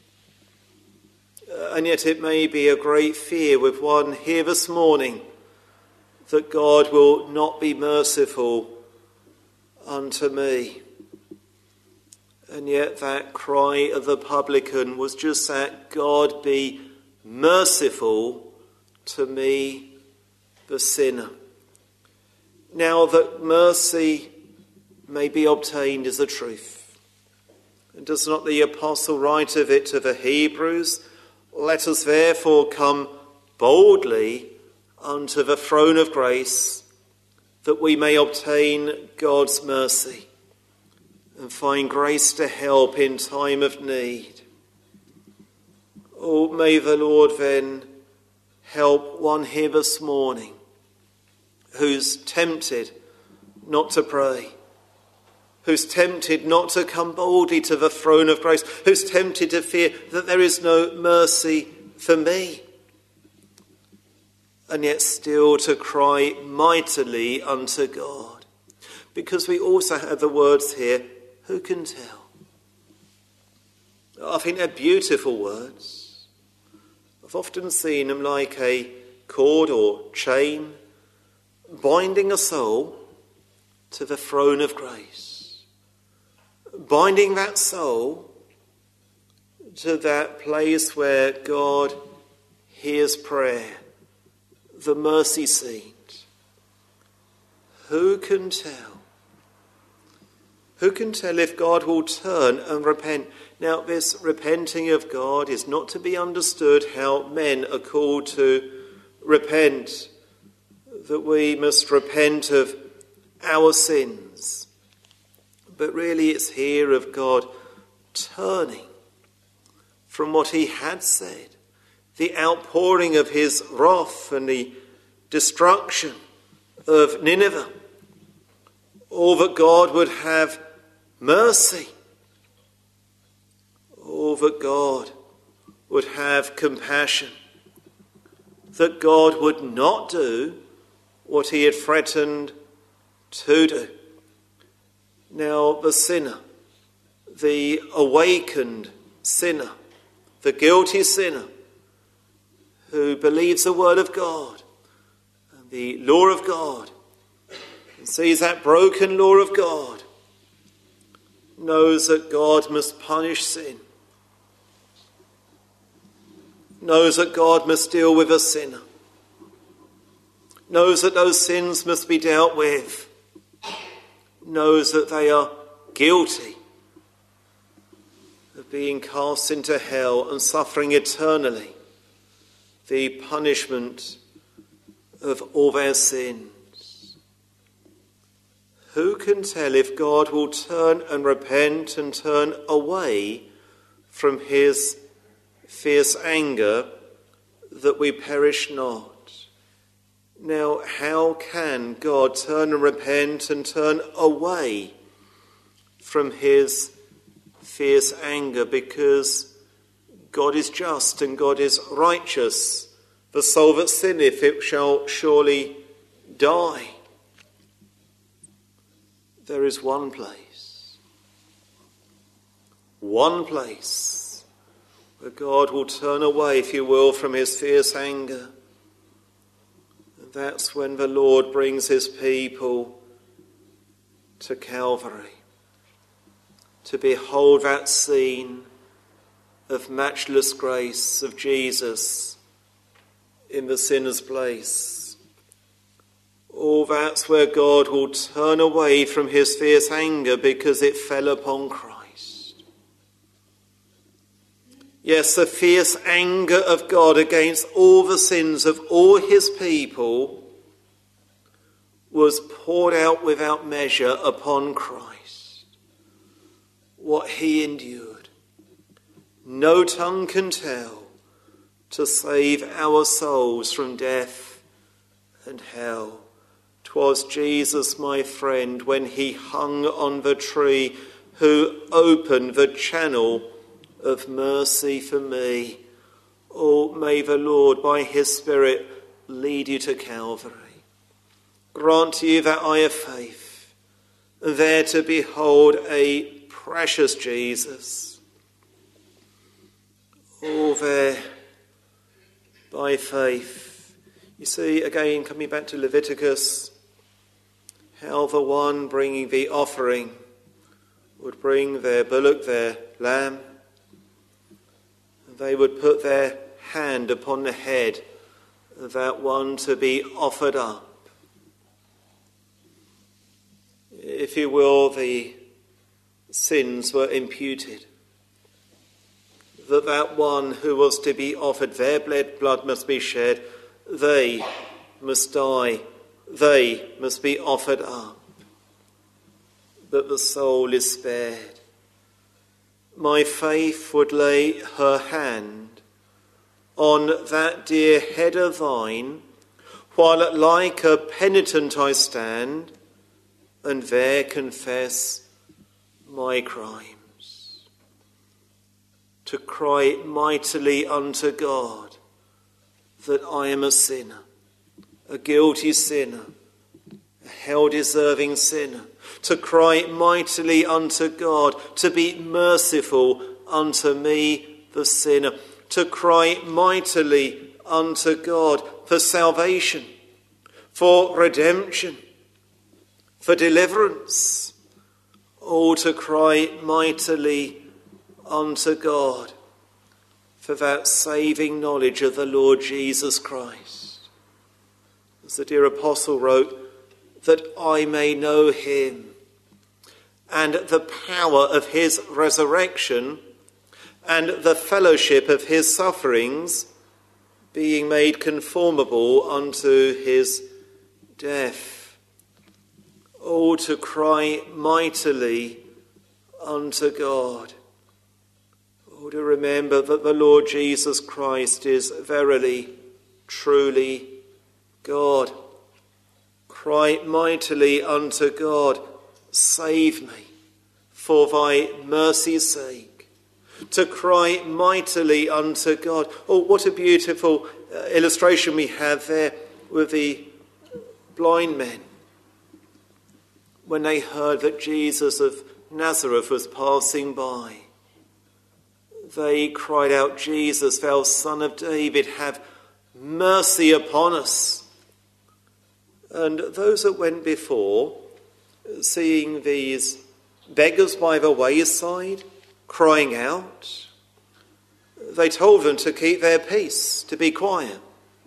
And yet it may be a great fear with one here this morning that God will not be merciful unto me. And yet that cry of the publican was just that, God be merciful to me, the sinner. Now that mercy may be obtained as a truth. And does not the apostle write of it to the Hebrews? Let us therefore come boldly unto the throne of grace, that we may obtain God's mercy and find grace to help in time of need. Oh, may the Lord then help one here this morning who's tempted not to pray, who's tempted not to come boldly to the throne of grace, who's tempted to fear that there is no mercy for me, and yet still to cry mightily unto God. Because we also have the words here, who can tell? I think they're beautiful words. I've often seen them like a cord or chain binding a soul to the throne of grace, binding that soul to that place where God hears prayer, the mercy seat. Who can tell? Who can tell if God will turn and repent? Now, this repenting of God is not to be understood how men are called to repent, that we must repent of our sins. But really it's here of God turning from what he had said, the outpouring of his wrath and the destruction of Nineveh. All that God would have mercy. All that God would have compassion. That God would not do what he had threatened to do. Now the sinner, the awakened sinner, the guilty sinner who believes the word of God and the law of God and sees that broken law of God, knows that God must punish sin, knows that God must deal with a sinner, knows that those sins must be dealt with, knows that they are guilty of being cast into hell and suffering eternally the punishment of all their sins. Who can tell if God will turn and repent and turn away from his fierce anger, that we perish not? Now, how can God turn and repent and turn away from his fierce anger? Because God is just and God is righteous. The soul that sinneth, it shall surely die. There is one place, one place where God will turn away, if you will, from his fierce anger. And that's when the Lord brings his people to Calvary, to behold that scene of matchless grace of Jesus in the sinner's place. Oh, that's where God will turn away from his fierce anger because it fell upon Christ. Yes, the fierce anger of God against all the sins of all his people was poured out without measure upon Christ. What he endured, no tongue can tell, to save our souls from death and hell. 'Twas Jesus, my friend, when he hung on the tree, who opened the channel of mercy for me. Oh, may the Lord, by his Spirit, lead you to Calvary. Grant you that eye of faith, there to behold a precious Jesus. Oh, there, by faith. You see, again, coming back to Leviticus, how the one bringing the offering would bring their bullock, their lamb. They would put their hand upon the head of that one to be offered up. if you will, the sins were imputed. That that one who was to be offered, their blood must be shed, they must die, they must be offered up. But the soul is spared. My faith would lay her hand on that dear head of thine, while like a penitent I stand, and there confess my crimes. To cry mightily unto God that I am a sinner, a guilty sinner, a hell-deserving sinner. To cry mightily unto God, to be merciful unto me, the sinner. To cry mightily unto God for salvation, for redemption, for deliverance. Oh, to cry mightily unto God for that saving knowledge of the Lord Jesus Christ. As the dear apostle wrote, that I may know him and the power of his resurrection and the fellowship of his sufferings, being made conformable unto his death. Oh, to cry mightily unto God. Oh, to remember that the Lord Jesus Christ is verily, truly God. Cry mightily unto God, save me for thy mercy's sake. To cry mightily unto God. Oh, what a beautiful uh, illustration we have there with the blind men. When they heard that Jesus of Nazareth was passing by, they cried out, Jesus, thou Son of David, have mercy upon us. And those that went before, seeing these beggars by the wayside, crying out, they told them to keep their peace, to be quiet.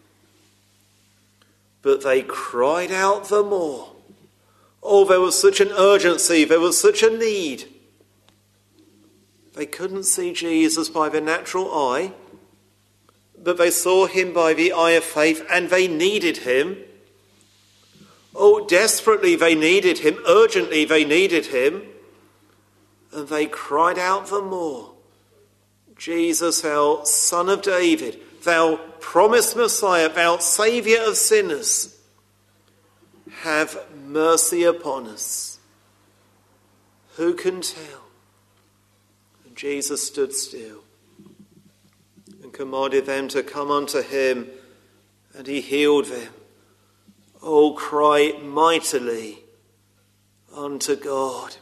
But they cried out the more. Oh, there was such an urgency, there was such a need. They couldn't see Jesus by the natural eye, but they saw him by the eye of faith, and they needed him. Oh, desperately they needed him, urgently they needed him, and they cried out the more, Jesus, thou Son of David, thou promised Messiah, thou Saviour of sinners, have mercy upon us. Who can tell? And Jesus stood still and commanded them to come unto him, and he healed them. Oh, cry mightily unto God.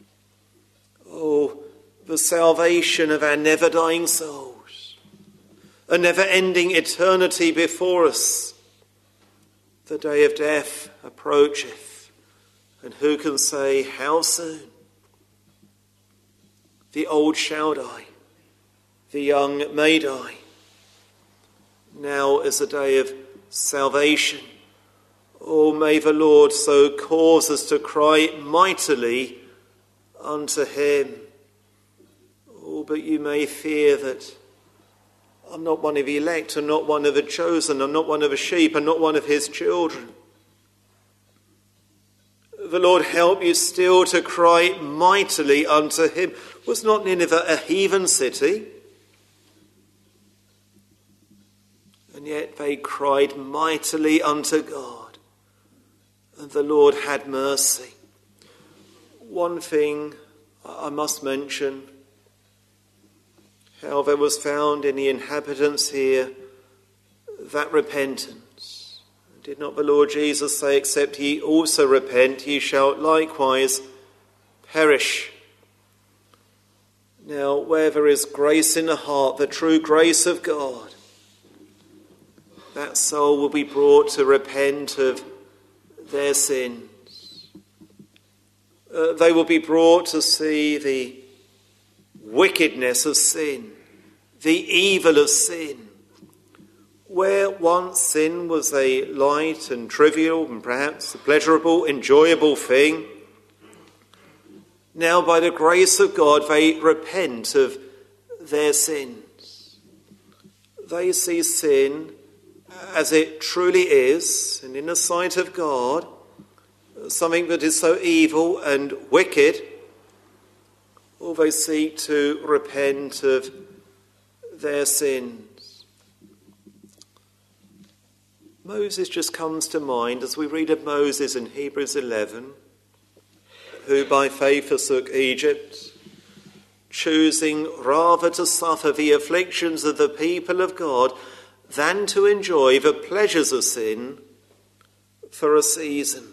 Oh, the salvation of our never-dying souls, a never-ending eternity before us. The day of death approacheth, and who can say how soon? The old shall die, the young may die. Now is the day of salvation. Oh, may the Lord so cause us to cry mightily unto him. Oh, but you may fear that I'm not one of the elect, I'm not one of the chosen, I'm not one of the sheep, I'm not one of his children. The Lord help you still to cry mightily unto him. Was not Nineveh a heathen city? And yet they cried mightily unto God, and the Lord had mercy. One thing I must mention, how there was found in the inhabitants here that repentance. Did not the Lord Jesus say, except ye also repent, ye shall likewise perish? Now, where there is grace in the heart, the true grace of God, that soul will be brought to repent of their sins. Uh, they will be brought to see the wickedness of sin, the evil of sin. Where once sin was a light and trivial and perhaps a pleasurable, enjoyable thing, Now, by the grace of God, they repent of their sins. They see sin as it truly is, and in the sight of God, something that is so evil and wicked, or they seek to repent of their sins. Moses just comes to mind as we read of Moses in Hebrews eleven, who by faith forsook Egypt, choosing rather to suffer the afflictions of the people of God than to enjoy the pleasures of sin for a season.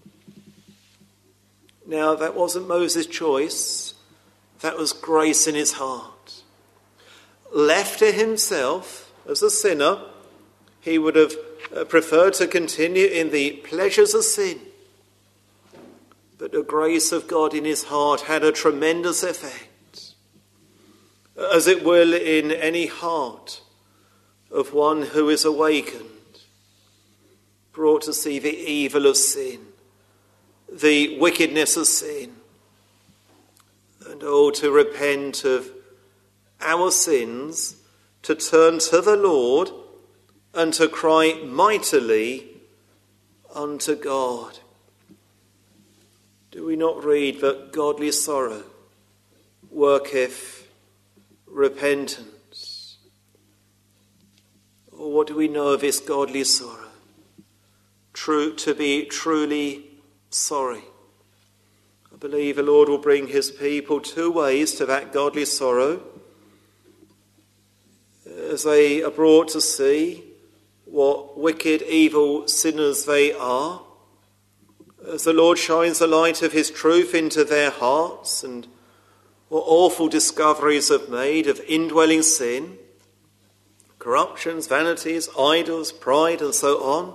Now, that wasn't Moses' choice. That was grace in his heart. Left to himself as a sinner, he would have preferred to continue in the pleasures of sin. But the grace of God in his heart had a tremendous effect, as it will in any heart of one who is awakened, brought to see the evil of sin, the wickedness of sin, and oh, to repent of our sins, to turn to the Lord, and to cry mightily unto God. Do we not read that godly sorrow worketh repentance? Or what do we know of this godly sorrow? True, to be truly sorry. I believe the Lord will bring his people two ways to that godly sorrow, as they are brought to see what wicked, evil sinners they are, as the Lord shines the light of his truth into their hearts, and what awful discoveries have made of indwelling sin, corruptions, vanities, idols, pride, and so on.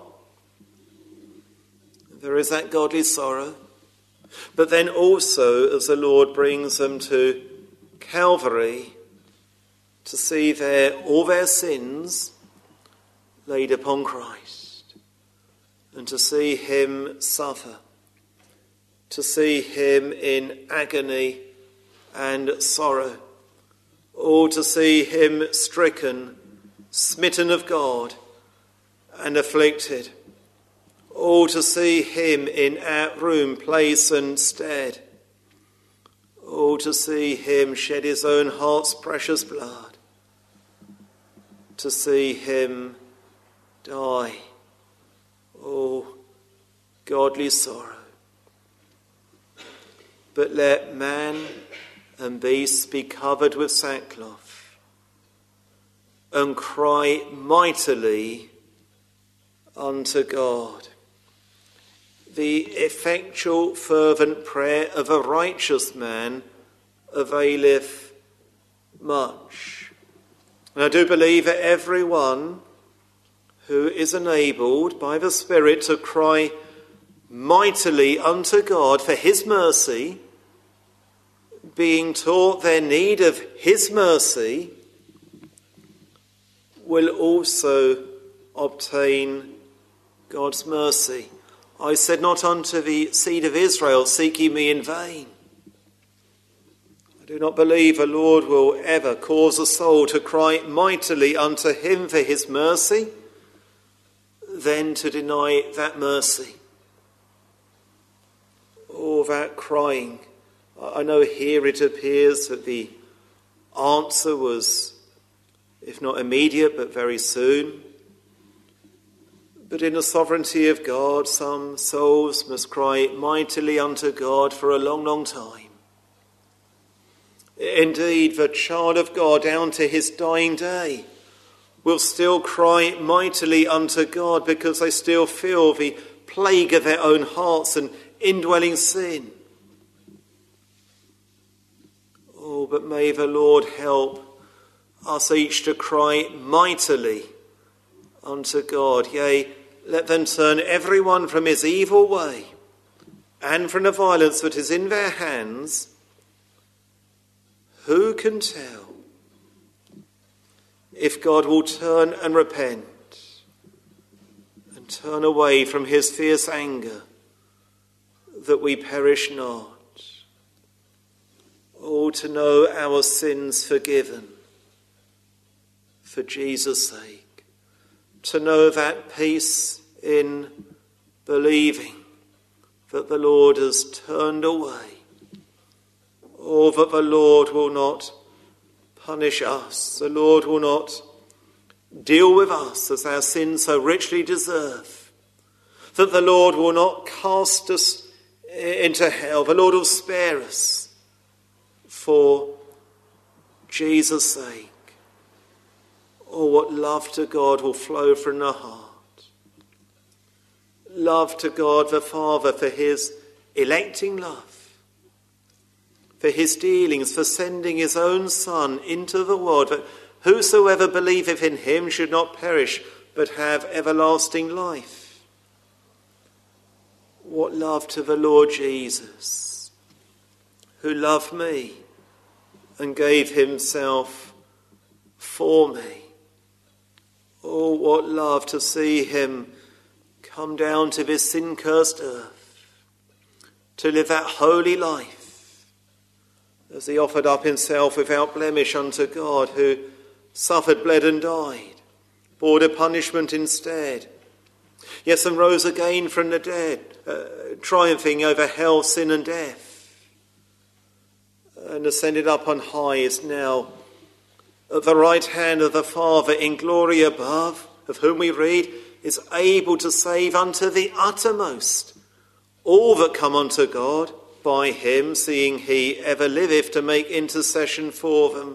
There is that godly sorrow. But then also, as the Lord brings them to Calvary, to see their all their sins laid upon Christ, and to see him suffer, to see him in agony and sorrow, or to see him stricken, smitten of God, and afflicted, or to see him in our room, place and stead, or to see him shed his own heart's precious blood, to see him die. Oh, godly sorrow. But let man and beast be covered with sackcloth, and cry mightily unto God. The effectual fervent prayer of a righteous man availeth much. And I do believe that everyone who is enabled by the Spirit to cry mightily unto God for his mercy, being taught their need of his mercy, will also obtain God's mercy. I said, not unto the seed of Israel, seek ye me in vain. I do not believe the Lord will ever cause a soul to cry mightily unto him for his mercy, then to deny that mercy. Or that crying. I know here it appears that the answer was, if not immediate, but very soon. But in the sovereignty of God, some souls must cry mightily unto God for a long, long time. Indeed, the child of God down to his dying day will still cry mightily unto God because they still feel the plague of their own hearts and indwelling sin. Oh, but may the Lord help us each to cry mightily unto God. Yea, let them turn everyone from his evil way and from the violence that is in their hands. Who can tell if God will turn and repent and turn away from his fierce anger, that we perish not? Oh, to know our sins forgiven for Jesus' sake. To know that peace in believing that the Lord has turned away. Oh, that the Lord will not punish us. The Lord will not deal with us as our sins so richly deserve. That the Lord will not cast us into hell. The Lord will spare us for Jesus' sake. Oh, what love to God will flow from the heart. Love to God the Father for his electing love, for his dealings, for sending his own Son into the world, that whosoever believeth in him should not perish, but have everlasting life. What love to the Lord Jesus, who loved me and gave himself for me. Oh, what love to see him come down to this sin-cursed earth, to live that holy life, as he offered up himself without blemish unto God, who suffered, bled and died, bore the punishment instead. Yes, and rose again from the dead, uh, triumphing over hell, sin and death, and ascended up on high, is now at the right hand of the Father in glory above, of whom we read, is able to save unto the uttermost all that come unto God by him, seeing he ever liveth to make intercession for them.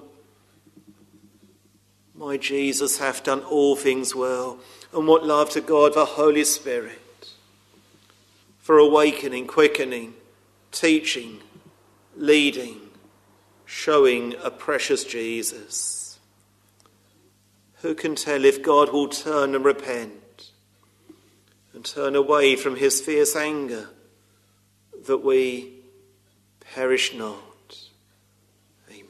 My Jesus hath done all things well, and what love to God the Holy Spirit, for awakening, quickening, teaching, leading, showing a precious Jesus. Who can tell if God will turn and repent and turn away from his fierce anger, that we perish not? Amen.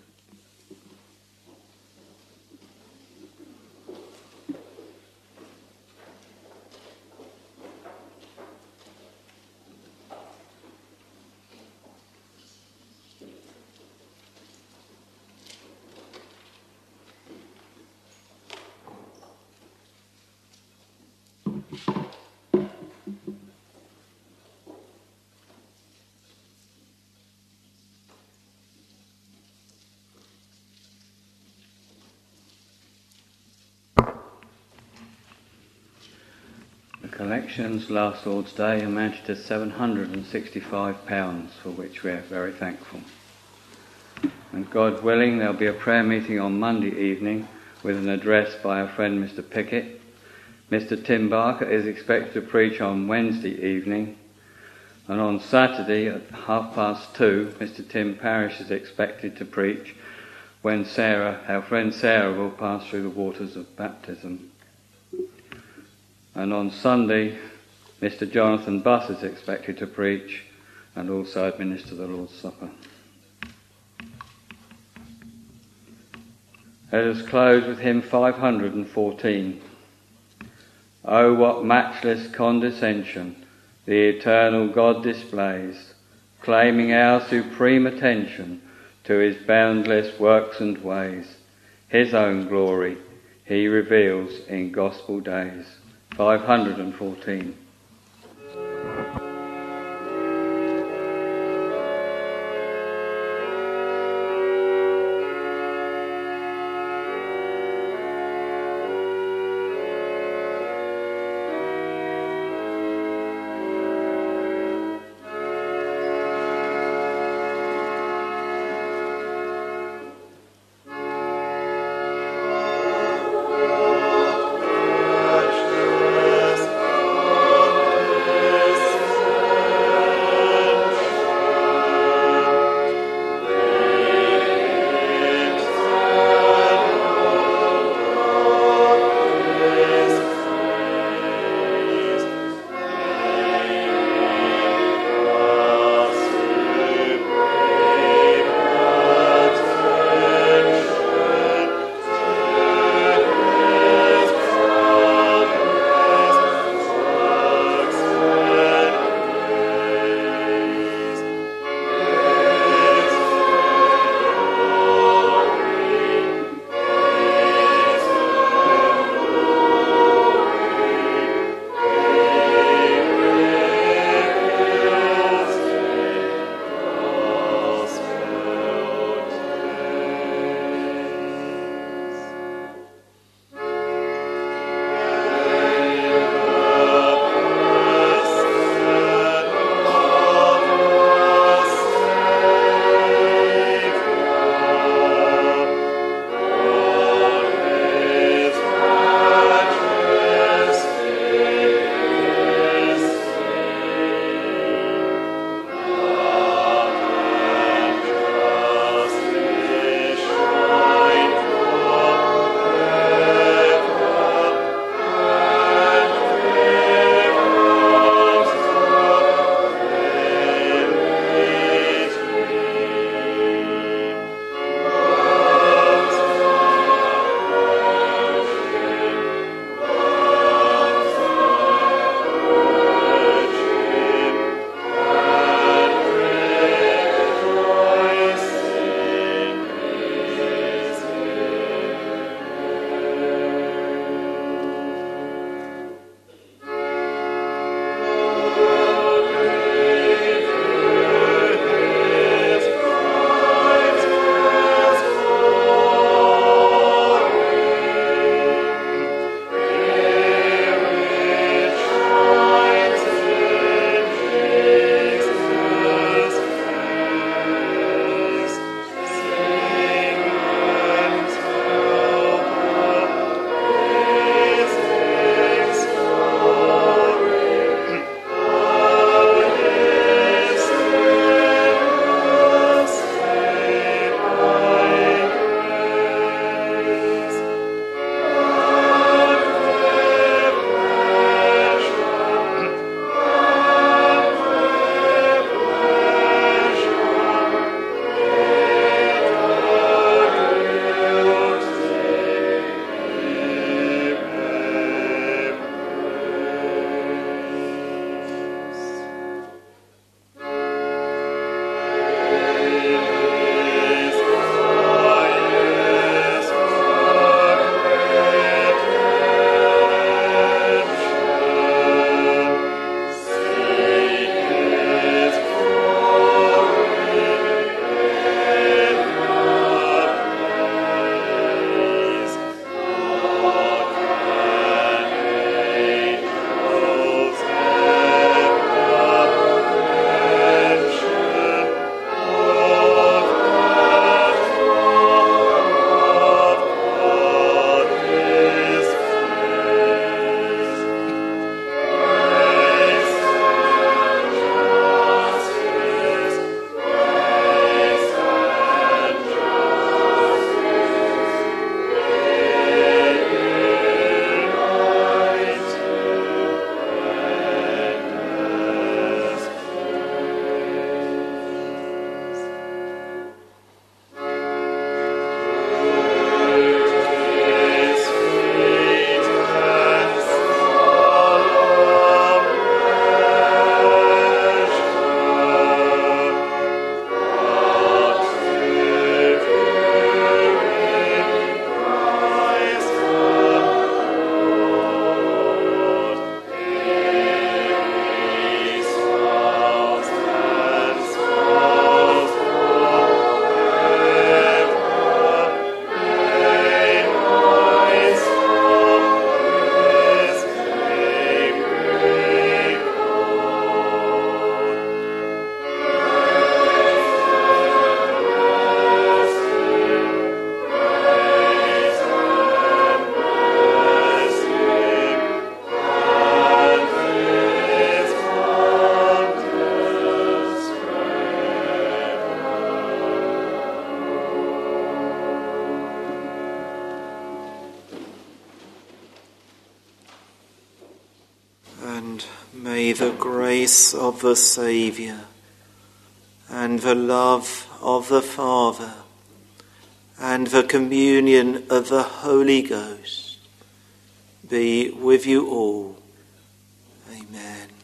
Collections last Lord's Day amounted to seven hundred sixty-five pounds, for which we are very thankful. And God willing, there'll be a prayer meeting on Monday evening with an address by our friend Mister Pickett. Mister Tim Barker is expected to preach on Wednesday evening, and on Saturday at half past two, Mister Tim Parrish is expected to preach when Sarah, our friend Sarah, will pass through the waters of baptism. And on Sunday, Mister Jonathan Buss is expected to preach and also administer the Lord's Supper. Let us close with hymn five hundred fourteen. Oh, what matchless condescension the eternal God displays, claiming our supreme attention to his boundless works and ways. His own glory he reveals in gospel days. five hundred fourteen. Oh May the grace of the Saviour and the love of the Father and the communion of the Holy Ghost be with you all. Amen.